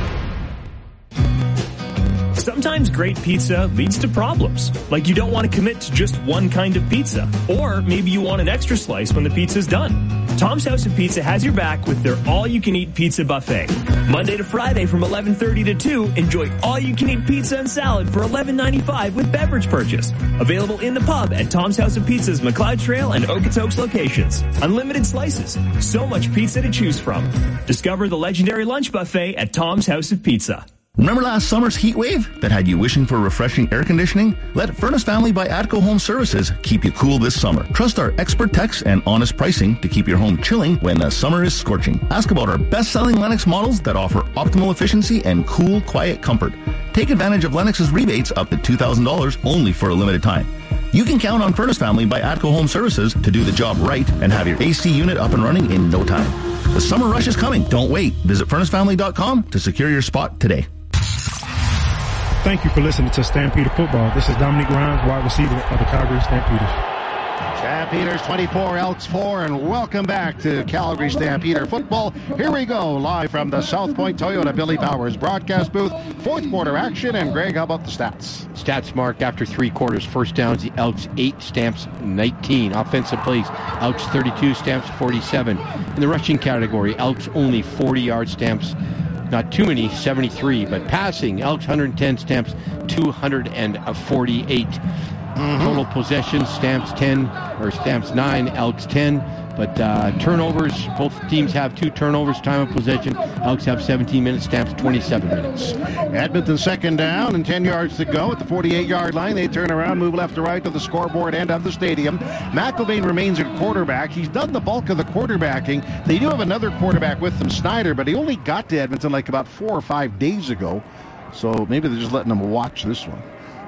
[SPEAKER 10] Sometimes great pizza leads to problems, like you don't want to commit to just one kind of pizza, or maybe you want an extra slice when the pizza's done. Tom's House of Pizza has your back with their all-you-can-eat pizza buffet. Monday to Friday from eleven thirty to two, enjoy all-you-can-eat pizza and salad for eleven ninety-five with beverage purchase. Available in the pub at Tom's House of Pizza's McLeod Trail and Okotoks locations. Unlimited slices, so much pizza to choose from. Discover the legendary lunch buffet at Tom's House of Pizza.
[SPEAKER 3] Remember last summer's heat wave that had you wishing for refreshing air conditioning? Let Furnace Family by Atco Home Services keep you cool this summer. Trust our expert techs and honest pricing to keep your home chilling when the summer is scorching. Ask about our best-selling Lennox models that offer optimal efficiency and cool, quiet comfort. Take advantage of Lennox's rebates up to two thousand dollars only for a limited time. You can count on Furnace Family by Atco Home Services to do the job right and have your A C unit up and running in no time. The summer rush is coming. Don't wait. Visit furnace family dot com to secure your spot today.
[SPEAKER 5] Thank you for listening to Stampeder Football. This is Dominique Grimes, wide receiver of the Calgary Stampeders.
[SPEAKER 6] Stampeders twenty-four, Elks four, and welcome back to Calgary Stampeder football. Here we go, live from the South Point Toyota Billy Powers broadcast booth. Fourth quarter action, and Greg, how about the stats?
[SPEAKER 7] Stats marked after three quarters. First downs, the Elks eight, Stamps nineteen. Offensive plays, Elks thirty-two, Stamps forty-seven. In the rushing category, Elks only forty yards, Stamps not too many, seventy-three. But passing, Elks one hundred ten, Stamps two hundred forty-eight. Mm-hmm. Total possessions, Stamps ten, or Stamps nine, Elks ten. But uh, turnovers, both teams have two turnovers. Time of possession, Elks have seventeen minutes, Stamps twenty-seven minutes.
[SPEAKER 6] Edmonton second down and ten yards to go at the forty-eight-yard line. They turn around, move left to right to the scoreboard end of the stadium. McIlvaine remains at quarterback. He's done the bulk of the quarterbacking. They do have another quarterback with them, Snyder, but he only got to Edmonton like about four or five days ago. So maybe they're just letting him watch this one.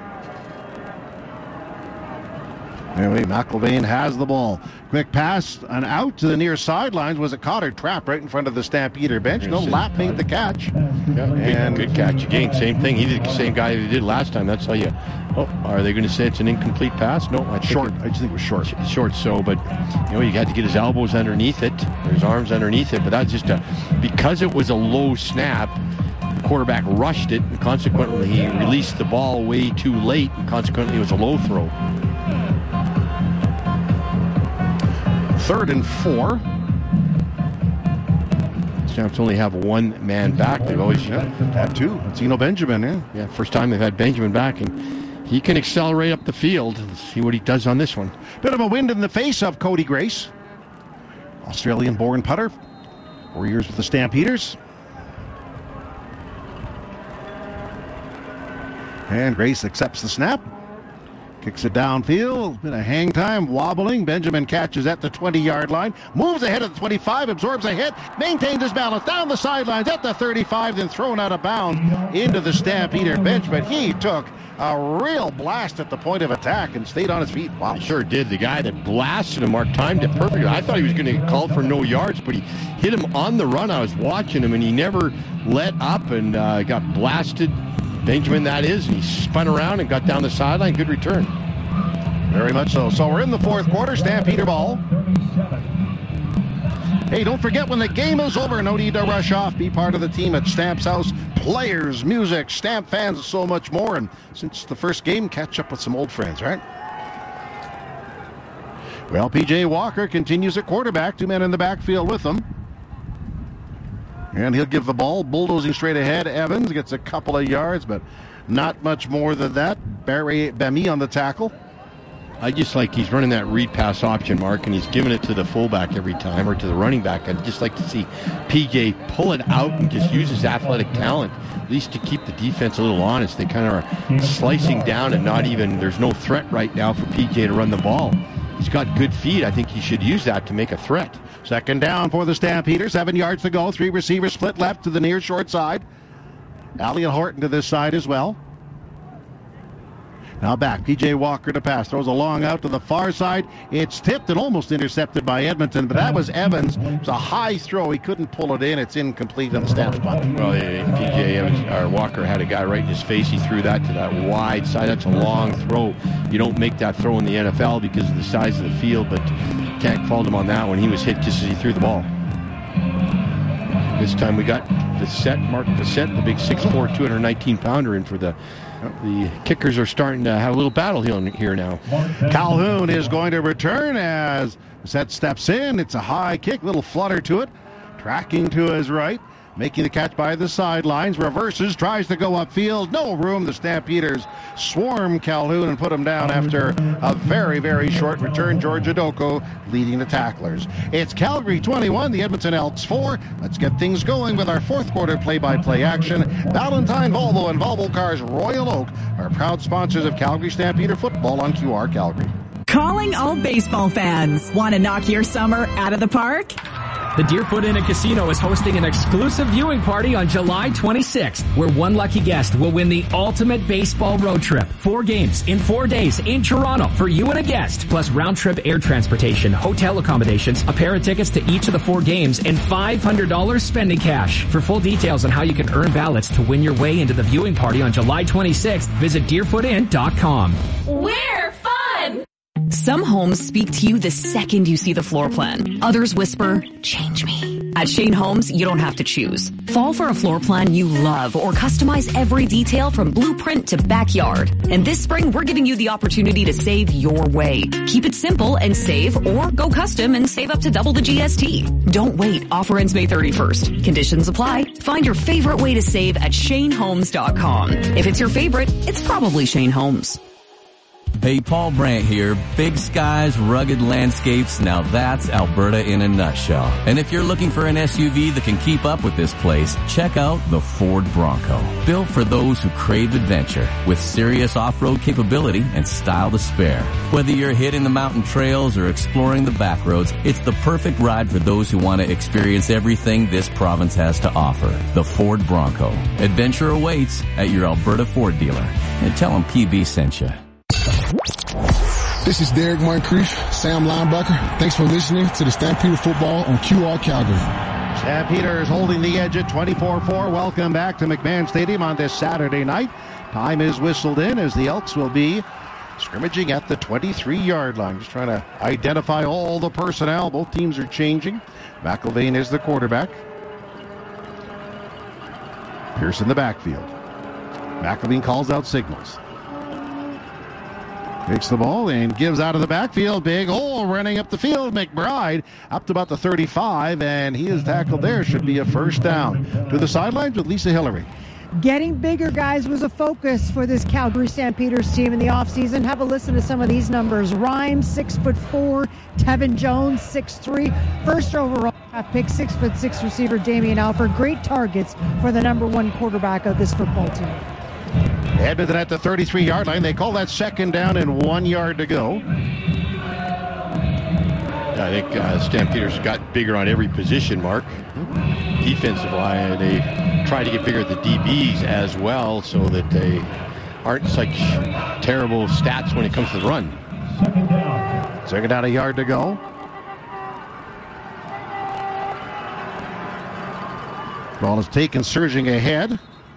[SPEAKER 6] Anyway, McIlvaine has the ball. Quick pass and out to the near sidelines. Was it caught or trapped right in front of the Stampeder bench? No, Lapp made the catch.
[SPEAKER 7] Yeah, and good, good catch again. Same thing. He did the same guy he did last time. That's how you. Oh, are they going to say it's an incomplete pass? No, I think
[SPEAKER 6] short.
[SPEAKER 7] It,
[SPEAKER 6] I just think it was short.
[SPEAKER 7] Short. So, but you know, you had to get his elbows underneath it, or his arms underneath it. But that's just a because it was a low snap. The quarterback rushed it, and consequently he released the ball way too late, and consequently it was a low throw.
[SPEAKER 6] Third and four.
[SPEAKER 7] Stamps only have one man back. They've always
[SPEAKER 6] yeah, had two. It's Eno Benjamin, yeah.
[SPEAKER 7] Yeah, first time they've had Benjamin back, and he can accelerate up the field. Let's see what he does on this one.
[SPEAKER 6] Bit of a wind in the face of Cody Grace. Australian-born putter. Four years with the Stampeders. And Grace accepts the snap. Kicks it downfield. Bit of hang time, wobbling. Benjamin catches at the twenty-yard line. Moves ahead of the twenty-five, absorbs a hit, maintains his balance down the sidelines at the thirty-five, then thrown out of bounds into the Stampeder bench. But he took a real blast at the point of attack and stayed on his feet. Wow.
[SPEAKER 7] Sure did. The guy that blasted him, Mark, timed it perfectly. I thought he was going to get called for no yards, but he hit him on the run. I was watching him, and he never let up and uh, got blasted. Benjamin, that is, and he spun around and got down the sideline. Good return.
[SPEAKER 6] Very much so. So we're in the fourth quarter. Stampeder ball. Hey, don't forget when the game is over, no need to rush off. Be part of the team at Stamps House. Players, music, Stamp fans, and so much more. And since the first game, catch up with some old friends, right? Well, P J Walker continues at quarterback. Two men in the backfield with him. And he'll give the ball, bulldozing straight ahead. Evans gets a couple of yards, but not much more than that. Barry Bami on the tackle.
[SPEAKER 7] I just like he's running that read pass option, Mark, and he's giving it to the fullback every time, or to the running back. I'd just like to see P J pull it out and just use his athletic talent, at least to keep the defense a little honest. They kind of are slicing down and not even, there's no threat right now for P J to run the ball. He's got good feet. I think he should use that to make a threat.
[SPEAKER 6] Second down for the Stampeders. Seven yards to go. Three receivers split left to the near short side. Allie and Horton to this side as well. Now back. P J Walker to pass. Throws a long out to the far side. It's tipped and almost intercepted by Edmonton, but that was Evans. It was a high throw. He couldn't pull it in. It's incomplete on the Stamp spot.
[SPEAKER 7] Well, P J Evans, or Walker had a guy right in his face. He threw that to that wide side. That's a long throw. You don't make that throw in the N F L because of the size of the field, but can't fault him on that one. He was hit just as he threw the ball. This time we got Facette, Mark Facette, the big six four, two hundred nineteen pounder in for the The kickers are starting to have a little battle here now.
[SPEAKER 6] Calhoun is going to return as Set steps in. It's a high kick, little flutter to it. Tracking to his right, making the catch by the sidelines. Reverses, tries to go upfield. No room. The Stampeders swarm Calhoun and put him down after a very, very short return. George Adoko leading the tacklers. It's Calgary twenty-one, the Edmonton Elks four. Let's get things going with our fourth quarter play-by-play action. Valentine Volvo and Volvo Cars Royal Oak are proud sponsors of Calgary Stampeder football on Q R Calgary.
[SPEAKER 9] Calling all baseball fans. Want to knock your summer out of the park?
[SPEAKER 2] The Deerfoot Inn and Casino is hosting an exclusive viewing party on July twenty-sixth, where one lucky guest will win the ultimate baseball road trip. Four games in four days in Toronto for you and a guest, plus round-trip air transportation, hotel accommodations, a pair of tickets to each of the four games, and five hundred dollars spending cash. For full details on how you can earn ballots to win your way into the viewing party on July twenty-sixth, visit deerfoot inn dot com.
[SPEAKER 14] We're fun!
[SPEAKER 4] Some homes speak to you the second you see the floor plan. Others whisper, change me. At Shane Homes, you don't have to choose. Fall for a floor plan you love or customize every detail from blueprint to backyard. And this spring, we're giving you the opportunity to save your way. Keep it simple and save, or go custom and save up to double the G S T. Don't wait. Offer ends May thirty-first. Conditions apply. Find your favorite way to save at Shane Homes dot com. If it's your favorite, it's probably Shane Homes.
[SPEAKER 15] Hey, Paul Brandt here. Big skies, rugged landscapes. Now that's Alberta in a nutshell. And if you're looking for an S U V that can keep up with this place, check out the Ford Bronco. Built for those who crave adventure, with serious off-road capability and style to spare. Whether you're hitting the mountain trails or exploring the back roads, it's the perfect ride for those who want to experience everything this province has to offer. The Ford Bronco. Adventure awaits at your Alberta Ford dealer. And tell them P B sent you.
[SPEAKER 12] This is Derek Moncrief, Sam Linebacker. Thanks for listening to the Stampeder Football on Q R Calgary.
[SPEAKER 6] Stampeders holding the edge at twenty-four four. Welcome back to McMahon Stadium on this Saturday night. Time is whistled in as the Elks will be scrimmaging at the twenty-three-yard line. Just trying to identify all the personnel. Both teams are changing. McIlvain is the quarterback. Pierce in the backfield. McIlvain calls out signals. Takes the ball and gives out of the backfield. Big hole running up the field. McBride up to about the thirty-five, and he is tackled there. Should be a first down. To the sidelines with Lisa Hillary.
[SPEAKER 18] Getting bigger, guys, was a focus for this Calgary Stampeders team in the offseason. Have a listen to some of these numbers. Rhymes, six foot four. Tevin Jones, six three. First overall draft pick, six foot six receiver Damian Alford. Great targets for the number one quarterback of this football team.
[SPEAKER 6] Edmonton at the thirty-three-yard line. They call that second down and one yard to go.
[SPEAKER 7] I think uh, Stampeders got bigger on every position, Mark. Defensive line, they try to get bigger at the D Bs as well so that they aren't such terrible stats when it comes to the run.
[SPEAKER 6] Second down. Second down, a yard to go. Ball is taken, surging ahead.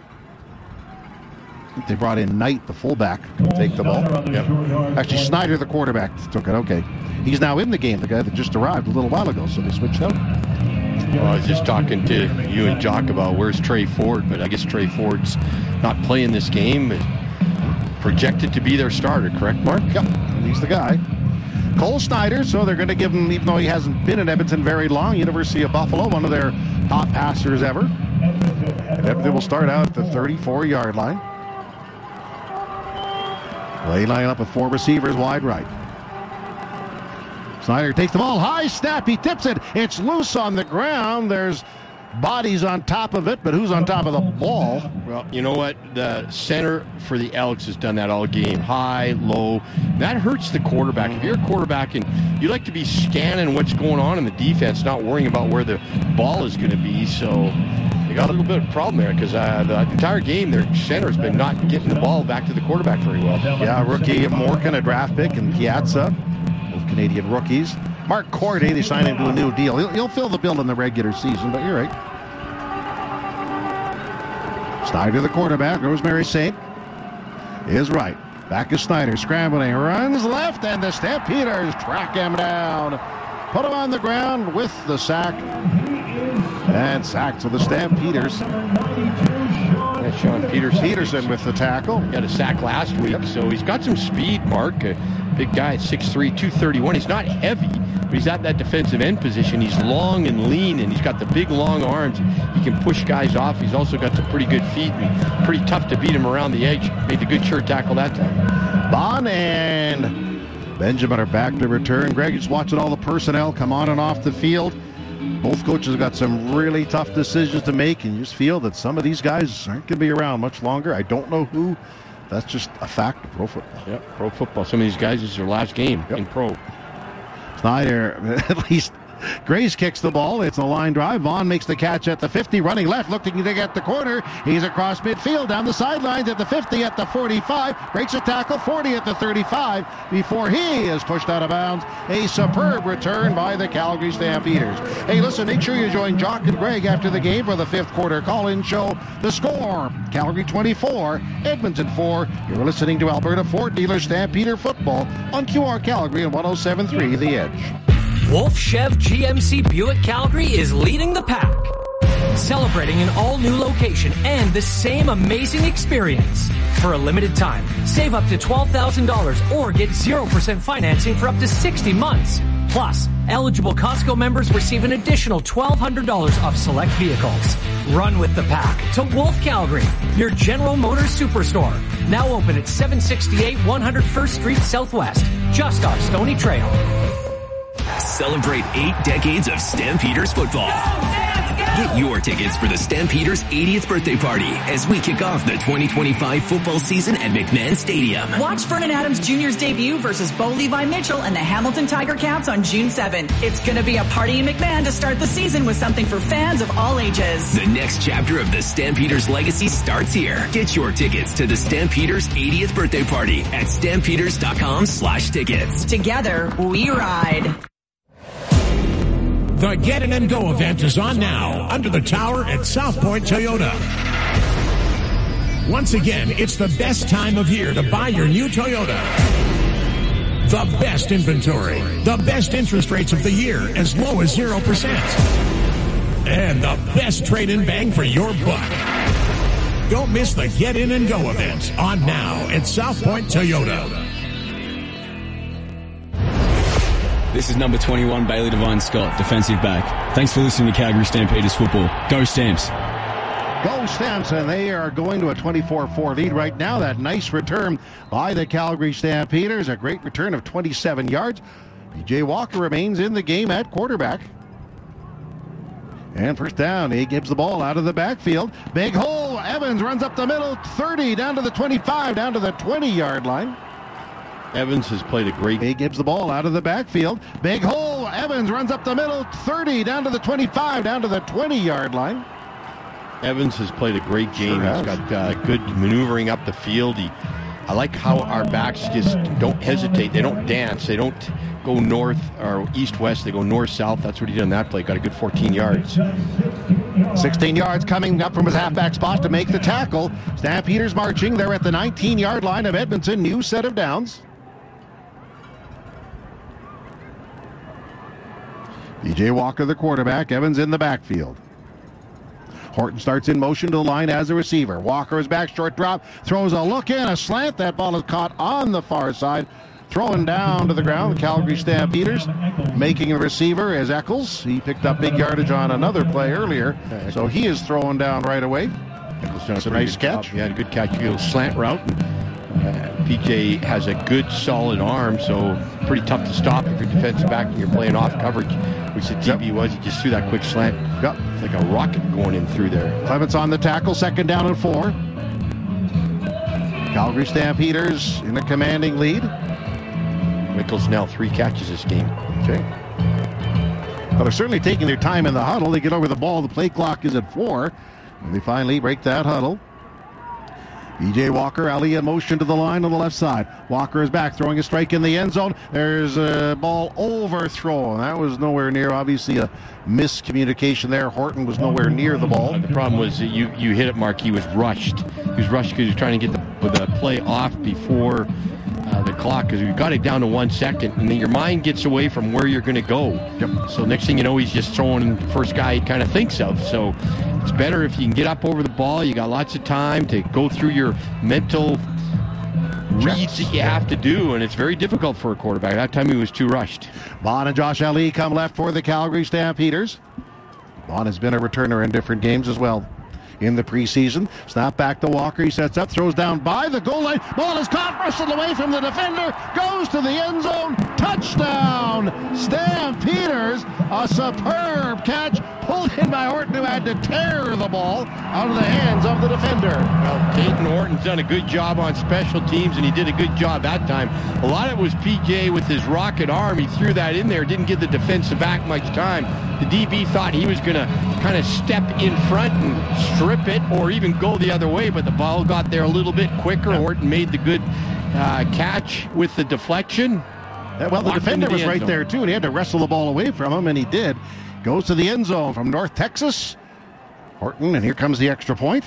[SPEAKER 6] They brought in Knight, the fullback, to take the ball. Yep. Actually, Snyder, the quarterback, took it. Okay. He's now in the game, the guy that just arrived a little while ago, so they switched out.
[SPEAKER 7] Well, I was just talking to you and Jock about where's Trey Ford, but I guess Trey Ford's not playing this game. Projected to be their starter, correct, Mark?
[SPEAKER 6] Yep, he's the guy. Cole Snyder, so they're going to give him, even though he hasn't been in Edmonton very long, University of Buffalo, one of their top passers ever. And Edmonton will start out at the thirty-four-yard line. Play line up with four receivers wide right. Snyder takes the ball, high snap, he tips it. It's loose on the ground. There's bodies on top of it, but who's on top of the ball?
[SPEAKER 7] Well, you know what? The center for the Elks has done that all game. High, low. That hurts the quarterback. If you're a quarterback and you like to be scanning what's going on in the defense, not worrying about where the ball is going to be, so they got a little bit of a problem there because uh, the entire game their center has been not getting the ball back to the quarterback very well.
[SPEAKER 6] Yeah, rookie Morgan, a draft pick, and Piazza, both Canadian rookies. Mark Corday, they signed him to a new deal. He'll, he'll fill the bill in the regular season, but you're right. Snyder, the quarterback. Rosemary Saint is right. Back is Snyder, scrambling, runs left, and the Stampeders track him down. Put him on the ground with the sack. And sacked to the Stampeders.
[SPEAKER 7] Yeah, Sean Peterson.
[SPEAKER 6] Peterson with the tackle.
[SPEAKER 7] Got a sack last week, yep. So he's got some speed, Mark. A big guy, six three, two thirty-one. He's not heavy, but he's at that defensive end position. He's long and lean, and he's got the big, long arms. He can push guys off. He's also got some pretty good feet, and pretty tough to beat him around the edge. Made the good sure tackle that time.
[SPEAKER 6] Bond and Benjamin are back to return. Greg is watching all the personnel come on and off the field. Both coaches have got some really tough decisions to make, and you just feel that some of these guys aren't going to be around much longer. I don't know who. That's just a fact of pro football.
[SPEAKER 7] Yep, pro football. Some of these guys, this is their last game yep. in pro.
[SPEAKER 6] Snyder, at least Grace kicks the ball. It's a line drive. Vaughn makes the catch at the fifty, running left, looking to get the corner. He's across midfield, down the sidelines at the fifty, at the forty-five. Breaks a tackle, forty at the thirty-five, before he is pushed out of bounds. A superb return by the Calgary Stampeders. Hey, listen, make sure you join Jock and Greg after the game for the fifth quarter call-in show. The score, Calgary twenty-four, Edmonton four. You're listening to Alberta Ford Dealer Stampeder Football on Q R Calgary and one oh seven point three The Edge.
[SPEAKER 2] Wolf Chev G M C Buick Calgary is leading the pack, celebrating an all-new location and the same amazing experience. For a limited time, save up to twelve thousand dollars or get zero percent financing for up to sixty months. Plus, eligible Costco members receive an additional twelve hundred dollars off select vehicles. Run with the pack to Wolf Calgary, your General Motors superstore. Now open at seven sixty-eight one hundred first Street Southwest, just off Stony Trail.
[SPEAKER 8] Celebrate eight decades of Stampeders football. Get your tickets for the Stampeders' eightieth birthday party as we kick off the twenty twenty-five football season at McMahon Stadium.
[SPEAKER 9] Watch Vernon Adams Junior's debut versus Bo Levi Mitchell and the Hamilton Tiger Cats on June seventh. It's going to be a party in McMahon to start the season with something for fans of all ages.
[SPEAKER 8] The next chapter of the Stampeders legacy starts here. Get your tickets to the Stampeders' eightieth birthday party at stampeders.com slash tickets.
[SPEAKER 9] Together, we ride.
[SPEAKER 16] The Get In and Go event is on now under the tower at South Point Toyota. Once again, it's the best time of year to buy your new Toyota. The best inventory, the best interest rates of the year as low as zero percent. And the best trade-in bang for your buck. Don't miss the Get In and Go event on now at South Point Toyota.
[SPEAKER 22] This is number twenty-one, Bailey Devine Scott, defensive back. Thanks for listening to Calgary Stampeders football. Go Stamps.
[SPEAKER 6] Go Stamps, and they are going to a twenty-four four lead right now. That nice return by the Calgary Stampeders. A great return of twenty-seven yards. P J Walker remains in the game at quarterback. And first down, he gives the ball out of the backfield. Big hole. Evans runs up the middle. thirty down to the twenty-five, down to the twenty-yard line.
[SPEAKER 7] Evans has played a great...
[SPEAKER 6] He gives the ball out of the backfield. Big hole. Evans runs up the middle. thirty down to the twenty-five, down to the twenty-yard line.
[SPEAKER 7] Evans has played a great game.
[SPEAKER 6] Sure
[SPEAKER 7] He's got uh, good maneuvering up the field. He, I like how our backs just don't hesitate. They don't dance. They don't go north or east-west. They go north-south. That's what he did on that play. Got a good fourteen yards.
[SPEAKER 6] sixteen yards coming up from his halfback spot to make the tackle. Stampeders marching. They're at the nineteen-yard line of Edmonton. New set of downs. P J Walker, the quarterback. Evans in the backfield. Horton starts in motion to the line as a receiver. Walker is back, short drop, throws a look in, a slant. That ball is caught on the far side. Throwing down to the ground, the Calgary Stampeders. Making a receiver is Eccles. He picked up big yardage on another play earlier, so he is throwing down right away.
[SPEAKER 7] Eccles done
[SPEAKER 6] a nice catch.
[SPEAKER 7] He had a good catch. A little slant route. Uh, P J has a good, solid arm, so pretty tough to stop if you're defensive back and you're playing off coverage, which the T B yep. was. He just threw that quick slant.
[SPEAKER 6] Yep.
[SPEAKER 7] Like a rocket going in through there.
[SPEAKER 6] Clements on the tackle, second down and four. Calgary Stampeders in a commanding lead.
[SPEAKER 7] Mickles now three catches this game.
[SPEAKER 6] Okay. Well, they're certainly taking their time in the huddle. They get over the ball. The play clock is at four. And they finally break that huddle. P J Walker, Ali in motion to the line on the left side. Walker is back, throwing a strike in the end zone. There's a ball overthrown. That was nowhere near. Obviously a miscommunication there. Horton was nowhere near the ball.
[SPEAKER 7] The problem was that you, you hit it, Mark. He was rushed. He was rushed because he was trying to get the, the play off before uh, the clock, because we got it down to one second, and then your mind gets away from where you're going to go.
[SPEAKER 6] Yep. So
[SPEAKER 7] next thing you know, he's just throwing the first guy he kind of thinks of. So it's better if you can get up over the ball. You got lots of time to go through your mental reads that you have to do, and it's very difficult for a quarterback. That time he was too rushed.
[SPEAKER 6] Vaughn and Josh Ali come left for the Calgary Stampeders. Vaughn has been a returner in different games as well in the preseason. Snap back to Walker. He sets up, throws down by the goal line. Ball is caught, wrestled away from the defender, goes to the end zone. Touchdown, Stampeders. A superb catch pulled in by Horton, who had to tear the ball out of the hands of the defender.
[SPEAKER 7] Well, Caden Horton's done a good job on special teams, and he did a good job that time. A lot of it was P J with his rocket arm. He threw that in there, didn't give the defensive back much time. The D B thought he was going to kind of step in front and strip it or even go the other way, but the ball got there a little bit quicker. Horton made the good uh, catch with the deflection.
[SPEAKER 6] Yeah, well, the defender was right there, too, and he had to wrestle the ball away from him, and he did. Goes to the end zone from North Texas. Horton, and here comes the extra point.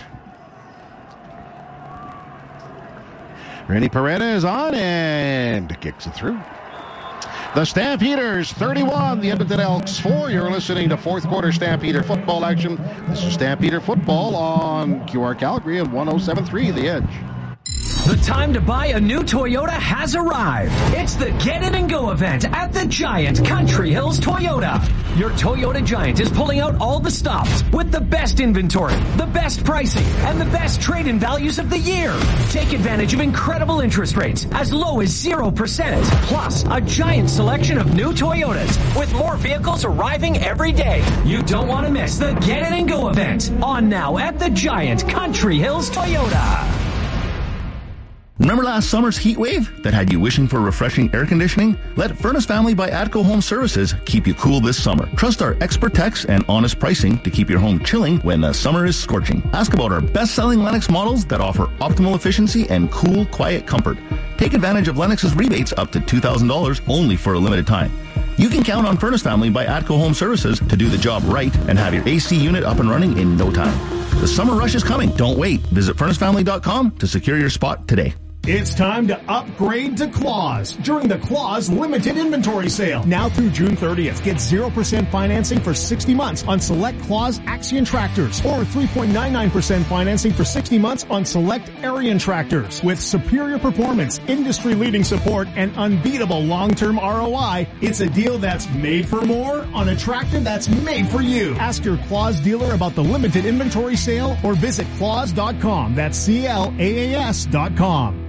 [SPEAKER 6] Randy Paredes on and kicks it through. The Stampeders thirty-one, the Edmonton Elks four. You're listening to fourth quarter Stampeder football action. This is Stampeder football on Q R Calgary and one oh seven point three The Edge.
[SPEAKER 2] The time to buy a new Toyota has arrived. It's the Get It and Go event at the Giant Country Hills Toyota. Your Toyota Giant is pulling out all the stops with the best inventory, the best pricing, and the best trade-in values of the year. Take advantage of incredible interest rates as low as zero percent. Plus, a giant selection of new Toyotas with more vehicles arriving every day. You don't want to miss the Get It and Go event. On now at the Giant Country Hills Toyota.
[SPEAKER 3] Remember last summer's heat wave that had you wishing for refreshing air conditioning? Let Furnace Family by Atco Home Services keep you cool this summer. Trust our expert techs and honest pricing to keep your home chilling when the summer is scorching. Ask about our best-selling Lennox models that offer optimal efficiency and cool, quiet comfort. Take advantage of Lennox's rebates up to two thousand dollars only for a limited time. You can count on Furnace Family by Atco Home Services to do the job right and have your A C unit up and running in no time. The summer rush is coming. Don't wait. Visit furnace family dot com to secure your spot today.
[SPEAKER 17] It's time to upgrade to Claws during the Claws Limited Inventory Sale. Now through June thirtieth, get zero percent financing for sixty months on select Claws Axion tractors or three point nine nine percent financing for sixty months on select Arion tractors. With superior performance, industry-leading support, and unbeatable long-term R O I, it's a deal that's made for more on a tractor that's made for you. Ask your Claws dealer about the Limited Inventory Sale or visit claws dot com. That's C L A A S dot com.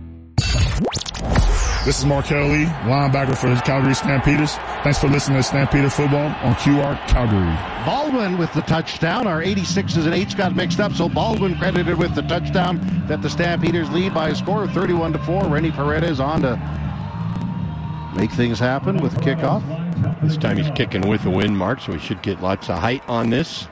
[SPEAKER 12] This is Markel Lee, linebacker for the Calgary Stampeders. Thanks for listening to Stampeder Football on Q R Calgary.
[SPEAKER 6] Baldwin with the touchdown. Our eighty-sixes and eights got mixed up, so Baldwin credited with the touchdown that the Stampeders lead by a score of thirty-one to four. Rennie Paredes on to make things happen with the kickoff.
[SPEAKER 7] This time he's kicking with the wind, Mark, so we should get lots of height on this.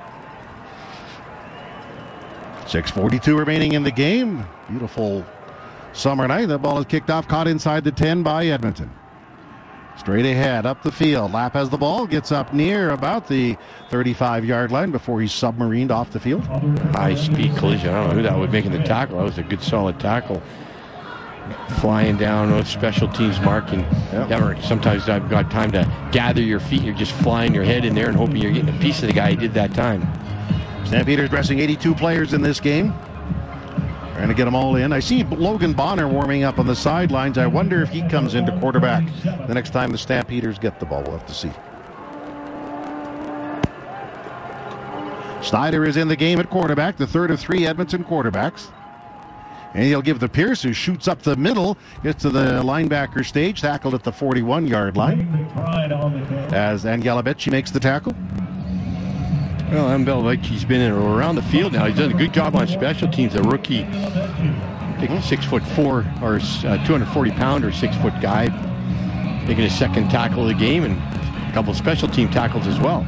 [SPEAKER 6] six forty-two remaining in the game. Beautiful summer night. The ball is kicked off, caught inside the ten by Edmonton. Straight ahead, up the field. Lapp has the ball, gets up near about the thirty-five-yard line before he's submarined off the field.
[SPEAKER 7] High-speed collision. I don't know who that was making the tackle. That was a good, solid tackle. Flying down with special teams marking. Yep. Never, sometimes I've got time to gather your feet. You're just flying your head in there and hoping you're getting a piece of the guy who did that time.
[SPEAKER 6] Stampeders dressing eighty-two players in this game. Trying to get them all in. I see Logan Bonner warming up on the sidelines. I wonder if he comes into quarterback the next time the Stampeders get the ball. We'll have to see. Snyder is in the game at quarterback, the third of three Edmonton quarterbacks. And he'll give the Pierce, who shoots up the middle, gets to the linebacker stage, tackled at the forty-one-yard line. As Angelovich makes the tackle.
[SPEAKER 7] Well, Angelovich been in, around the field now. He's done a good job on special teams. A rookie, I think a six foot four or uh, two hundred forty pounder, six foot guy, making his second tackle of the game and a couple of special team tackles as well.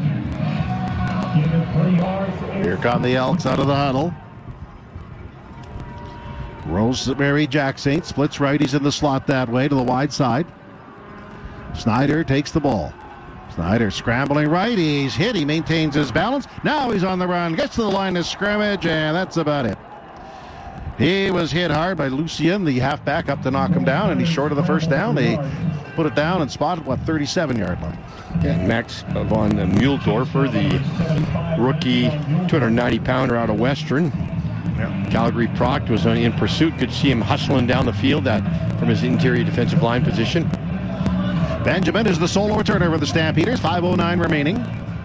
[SPEAKER 6] Here come the Elks out of the huddle. Rosemary Jack Saint splits right. He's in the slot that way to the wide side. Snyder takes the ball. Snyder scrambling right. He's hit. He maintains his balance. Now he's on the run. Gets to the line of scrimmage, and that's about it. He was hit hard by Lucien, the halfback, up to knock him down, and he's short of the first down. They put it down and spotted, what, thirty-seven-yard line.
[SPEAKER 7] Yeah, Max von Muhldorfer, the rookie two hundred ninety pounder out of Western. Yeah. Calgary Proct was in pursuit. Could see him hustling down the field that from his interior defensive line position.
[SPEAKER 6] Benjamin is the solo returner for the Stampeders. five oh nine remaining.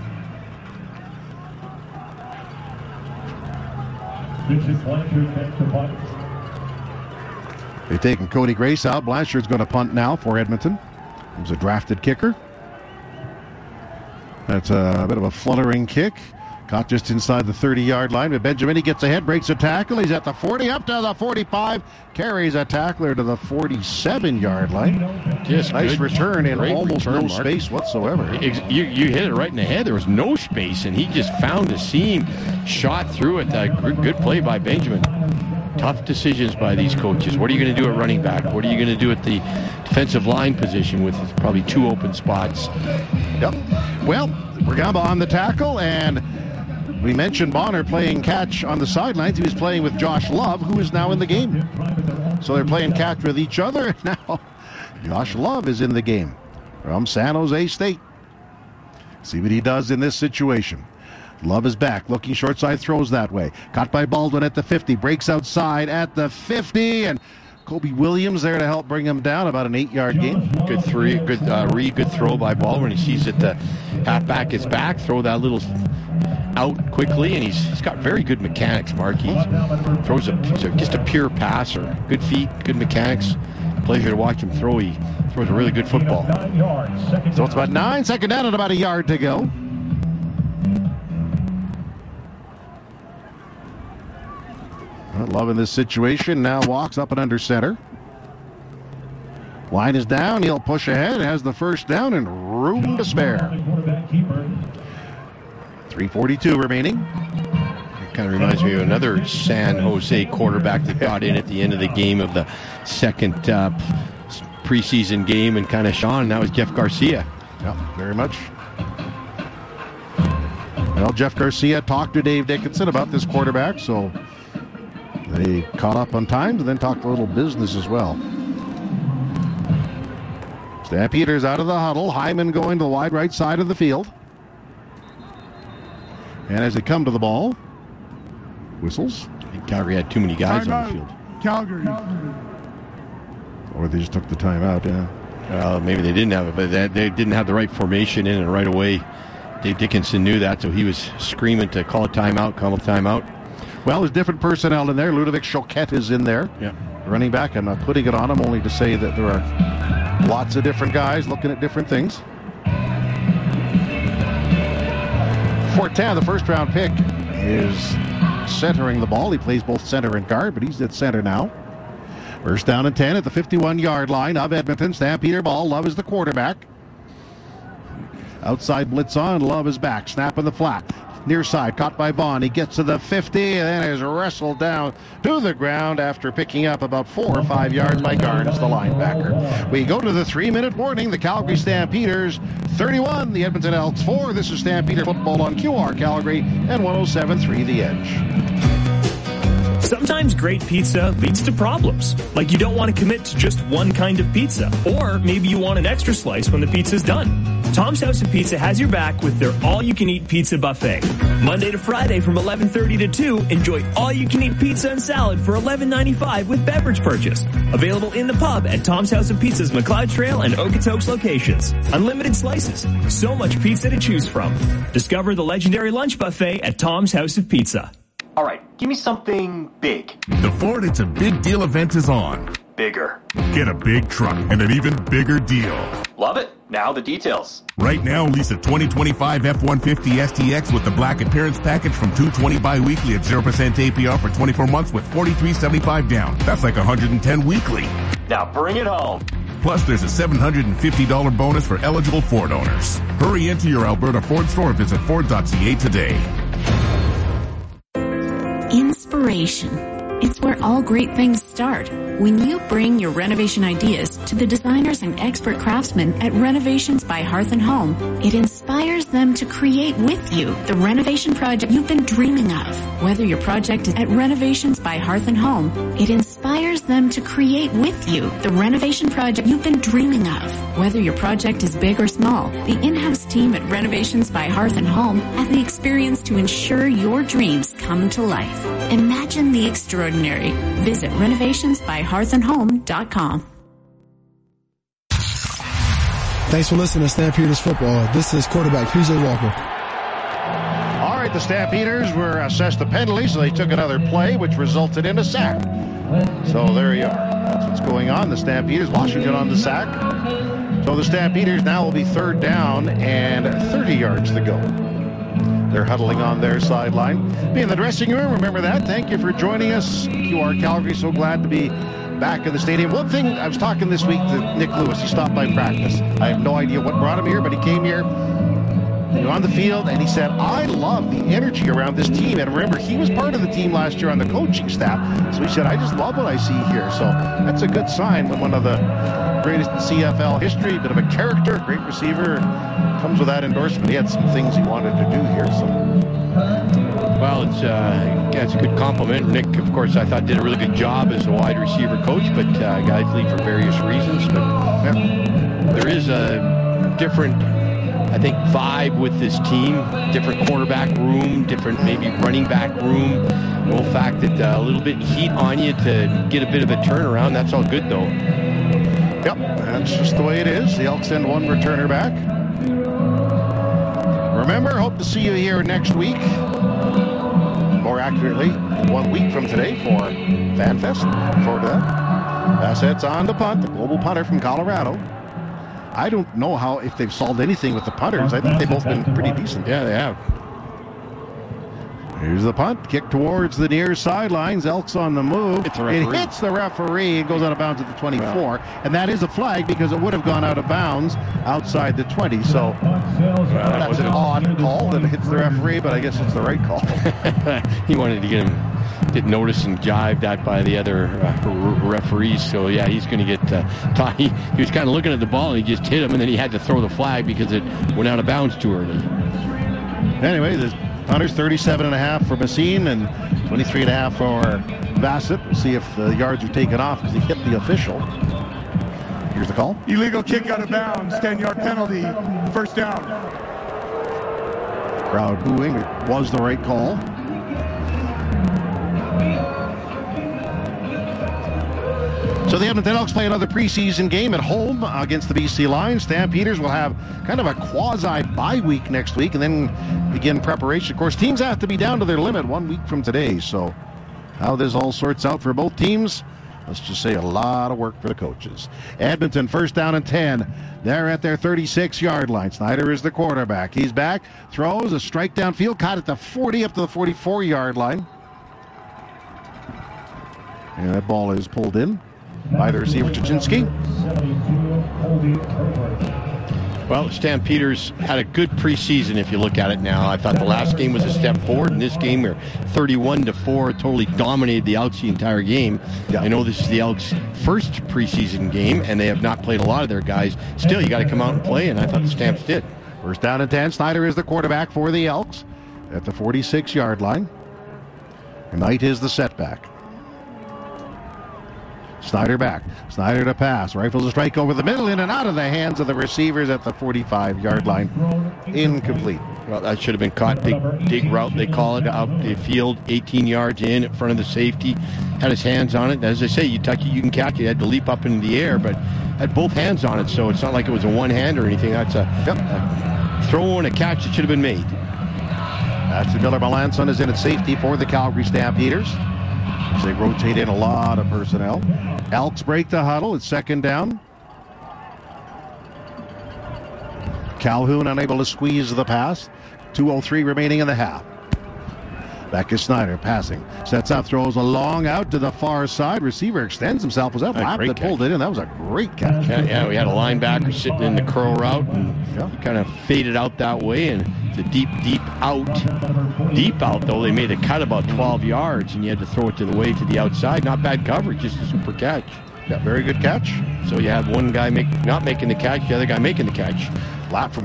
[SPEAKER 6] They've taken Cody Grace out. Blanchard's going to punt now for Edmonton. He's a drafted kicker. That's a bit of a fluttering kick. Caught just inside the thirty-yard line, but Benjamin, he gets ahead, breaks a tackle. He's at the forty, up to the forty-five, carries a tackler to the forty-seven-yard line.
[SPEAKER 7] Just
[SPEAKER 6] nice
[SPEAKER 7] good,
[SPEAKER 6] return in almost
[SPEAKER 7] return,
[SPEAKER 6] no
[SPEAKER 7] Mark.
[SPEAKER 6] space whatsoever.
[SPEAKER 7] You, you hit it right in the head. There was no space, and he just found the seam, shot through it. A good, good play by Benjamin. Tough decisions by these coaches. What are you going to do at running back? What are you going to do at the defensive line position with probably two open spots?
[SPEAKER 6] Yep. Well, Regamba on the tackle, and we mentioned Bonner playing catch on the sidelines. He was playing with Josh Love, who is now in the game. So they're playing catch with each other. Now, Josh Love is in the game from San Jose State. See what he does in this situation. Love is back, looking short side, throws that way. Caught by Baldwin at the fifty, breaks outside at the fifty, and Kobe Williams there to help bring him down. About an eight-yard gain.
[SPEAKER 7] Good three, good uh, read, good throw by Baldwin. He sees that the halfback is back, throw that little out quickly, and he's he's got very good mechanics, Mark. He throws a, he's a just a pure passer. Good feet, good mechanics. Pleasure to watch him throw. He throws a really good football.
[SPEAKER 6] So it's about nine, second down and about a yard to go. Loving this situation. Now walks up and under center. Line is down. He'll push ahead. Has the first down and room to spare. three forty-two remaining.
[SPEAKER 7] It kind of reminds me of another San Jose quarterback that got in at the end of the game of the second uh, preseason game and kind of shone, and that was Jeff Garcia.
[SPEAKER 6] Yeah, very much. Well, Jeff Garcia talked to Dave Dickinson about this quarterback, so they caught up on time and then talked a little business as well. Stampeders out of the huddle. Hyman going to the wide right side of the field. And as they come to the ball, whistles.
[SPEAKER 7] I think Calgary had too many guys
[SPEAKER 1] Time
[SPEAKER 7] on
[SPEAKER 1] out.
[SPEAKER 7] the field.
[SPEAKER 1] Calgary.
[SPEAKER 6] Or they just took the timeout, yeah.
[SPEAKER 7] Uh, maybe they didn't have it, but they, they didn't have the right formation in, and right away Dave Dickinson knew that, so he was screaming to call a timeout, call a timeout.
[SPEAKER 6] Well, there's different personnel in there. Ludovic Choquette is in there.
[SPEAKER 7] Yeah.
[SPEAKER 6] Running back. I'm not putting it on him, only to say that there are lots of different guys looking at different things. Fortin, the first round pick, is centering the ball. He plays both center and guard, but he's at center now. First down and ten at the fifty-one-yard line of Edmonton. Stampeder ball. Love is the quarterback. Outside blitz on. Love is back. Snap in the flat. Near side, caught by Vaughn. He gets to the fifty and then is wrestled down to the ground after picking up about four or five yards by Garnes, the linebacker. We go to the three-minute warning. The Calgary Stampeders thirty-one, the Edmonton Elks four. This is Stampeder football on Q R Calgary and one oh seven point three The Edge.
[SPEAKER 10] Sometimes great pizza leads to problems, like you don't want to commit to just one kind of pizza, or maybe you want an extra slice when the pizza's done. Tom's House of Pizza has your back with their all-you-can-eat pizza buffet. Monday to Friday from eleven thirty to two, enjoy all-you-can-eat pizza and salad for eleven ninety-five with beverage purchase. Available in the pub at Tom's House of Pizza's McLeod Trail and Okotoks locations. Unlimited slices, so much pizza to choose from. Discover the legendary lunch buffet at Tom's House of Pizza.
[SPEAKER 11] All right, give me something big.
[SPEAKER 13] The Ford It's a Big Deal event is on.
[SPEAKER 11] Bigger.
[SPEAKER 13] Get a big truck and an even bigger deal.
[SPEAKER 11] Love it. Now the details.
[SPEAKER 13] Right now, lease a twenty twenty-five F one fifty S T X with the black appearance package from two hundred twenty bi-weekly at zero percent A P R for twenty-four months with forty-three seventy-five down. That's like one hundred ten weekly.
[SPEAKER 11] Now bring it home.
[SPEAKER 13] Plus, there's a seven hundred fifty dollars bonus for eligible Ford owners. Hurry into your Alberta Ford store. Visit Ford dot C A today.
[SPEAKER 23] Inspiration. It's where all great things start. When you bring your renovation ideas to the designers and expert craftsmen at Renovations by Hearth and Home, it inspires them to create with you the renovation project you've been dreaming of. Whether your project is at Renovations by Hearth and Home, it inspires them to create with you the renovation project you've been dreaming of. Whether your project is big or small, the in-house team at Renovations by Hearth and Home have the experience to ensure your dreams come to life. Imagine the extraordinary. Visit renovations by hearth and home dot com.
[SPEAKER 5] Thanks for listening to Stampeders Football. This is quarterback P J Walker.
[SPEAKER 6] All right, the Stampeders were assessed a penalty, so they took another play, which resulted in a sack. So there you are. That's what's going on. The Stampeders, Washington on the sack. So the Stampeders now will be third down and thirty yards to go. They're huddling on their sideline. Be in the dressing room, remember that. Thank you for joining us. Q R Calgary, so glad to be back in the stadium. One thing, I was talking this week to Nick Lewis. He stopped by practice. I have no idea what brought him here, but he came here on the field, and he said, I love the energy around this team. And remember, he was part of the team last year on the coaching staff. So he said, I just love what I see here. So that's a good sign when one of the greatest in C F L history, a bit of a character, great receiver, comes with that endorsement. He had some things he wanted to do here. So,
[SPEAKER 7] well, it's uh, yeah, it's a good compliment. Nick, of course, I thought did a really good job as a wide receiver coach, but uh, guys leave for various reasons. But yeah, there is a different, I think, vibe with this team. Different quarterback room, different maybe running back room. The whole fact that uh, a little bit heat on you to get a bit of a turnaround. That's all good, though.
[SPEAKER 6] Yep, that's just the way it is. The Elks send one returner back. Remember, hope to see you here next week. More accurately, one week from today for FanFest. Look forward to that. Bassett's on the punt, the global punter from Colorado. I don't know how if they've solved anything with the punters. I think they've both been pretty decent.
[SPEAKER 7] Yeah, they have.
[SPEAKER 6] Here's the punt, kick towards the near sidelines. Elks on the move.
[SPEAKER 7] It's
[SPEAKER 6] it hits the referee. It goes out of bounds at the twenty-four. Wow. And that is a flag because it would have gone out of bounds outside the twenty. So well, that that's an odd call that hits the referee, but I guess it's the right call.
[SPEAKER 7] He wanted to get him get noticed and jived at by the other uh, referees. So, yeah, he's going to get uh, taught. He, he was kind of looking at the ball, and he just hit him, and then he had to throw the flag because it went out of bounds too early.
[SPEAKER 6] Anyway, the Hunters thirty-seven and a half for Messine and twenty-three and a half for Bassett. We'll see if the yards are taken off because he hit the official. Here's the call.
[SPEAKER 1] Illegal kick out of bounds, ten-yard penalty, first down.
[SPEAKER 6] Crowd booing. It was the right call. So the Edmonton Elks play another preseason game at home against the B C Lions. Stampeders will have kind of a quasi-bye week next week and then begin preparation. Of course, teams have to be down to their limit one week from today. So how this all sorts out for both teams, let's just say a lot of work for the coaches. Edmonton first down and ten. They're at their thirty-six-yard line. Snyder is the quarterback. He's back, throws a strike downfield, caught at the forty up to the forty-four-yard line. And that ball is pulled in by the receiver, Chichinski.
[SPEAKER 7] Well, Stampeders had a good preseason if you look at it now. I thought the last game was a step forward. In this game, they're thirty-one to four, totally dominated the Elks the entire game. Yeah. I know this is the Elks' first preseason game, and they have not played a lot of their guys. Still, you got to come out and play, and I thought the Stamps did.
[SPEAKER 6] First down and ten. Snyder is the quarterback for the Elks at the forty-six-yard line. Knight is the setback. Snyder back. Snyder to pass. Rifles a strike over the middle, in and out of the hands of the receivers at the forty-five-yard line. Incomplete.
[SPEAKER 7] Well, that should have been caught. Big, big route, they call it, out the field, eighteen yards in, in front of the safety. Had his hands on it. As I say, you touch it, you can catch it. He had to leap up into the air, but had both hands on it, so it's not like it was a one-hand or anything. That's a, yep. a throw and a catch that should have been made.
[SPEAKER 6] Ashton Miller Melanson is in at safety for the Calgary Stampeders. As they rotate in a lot of personnel. Elks break the huddle. It's second down. Calhoun unable to squeeze the pass. two oh three remaining in the half. Back is Snyder passing. Sets up, throws a long out to the far side. Receiver extends himself. Was that Lapp that pulled it in? That was a great catch.
[SPEAKER 7] Yeah, yeah, we had a linebacker sitting in the curl route and yeah. kind of faded out that way. And the deep, deep out. Deep out, though, they made a cut about twelve yards, and you had to throw it to the way to the outside. Not bad coverage, just a super catch.
[SPEAKER 6] Yeah, very good catch.
[SPEAKER 7] So you have one guy make, not making the catch, the other guy making the catch.
[SPEAKER 6] Lapp from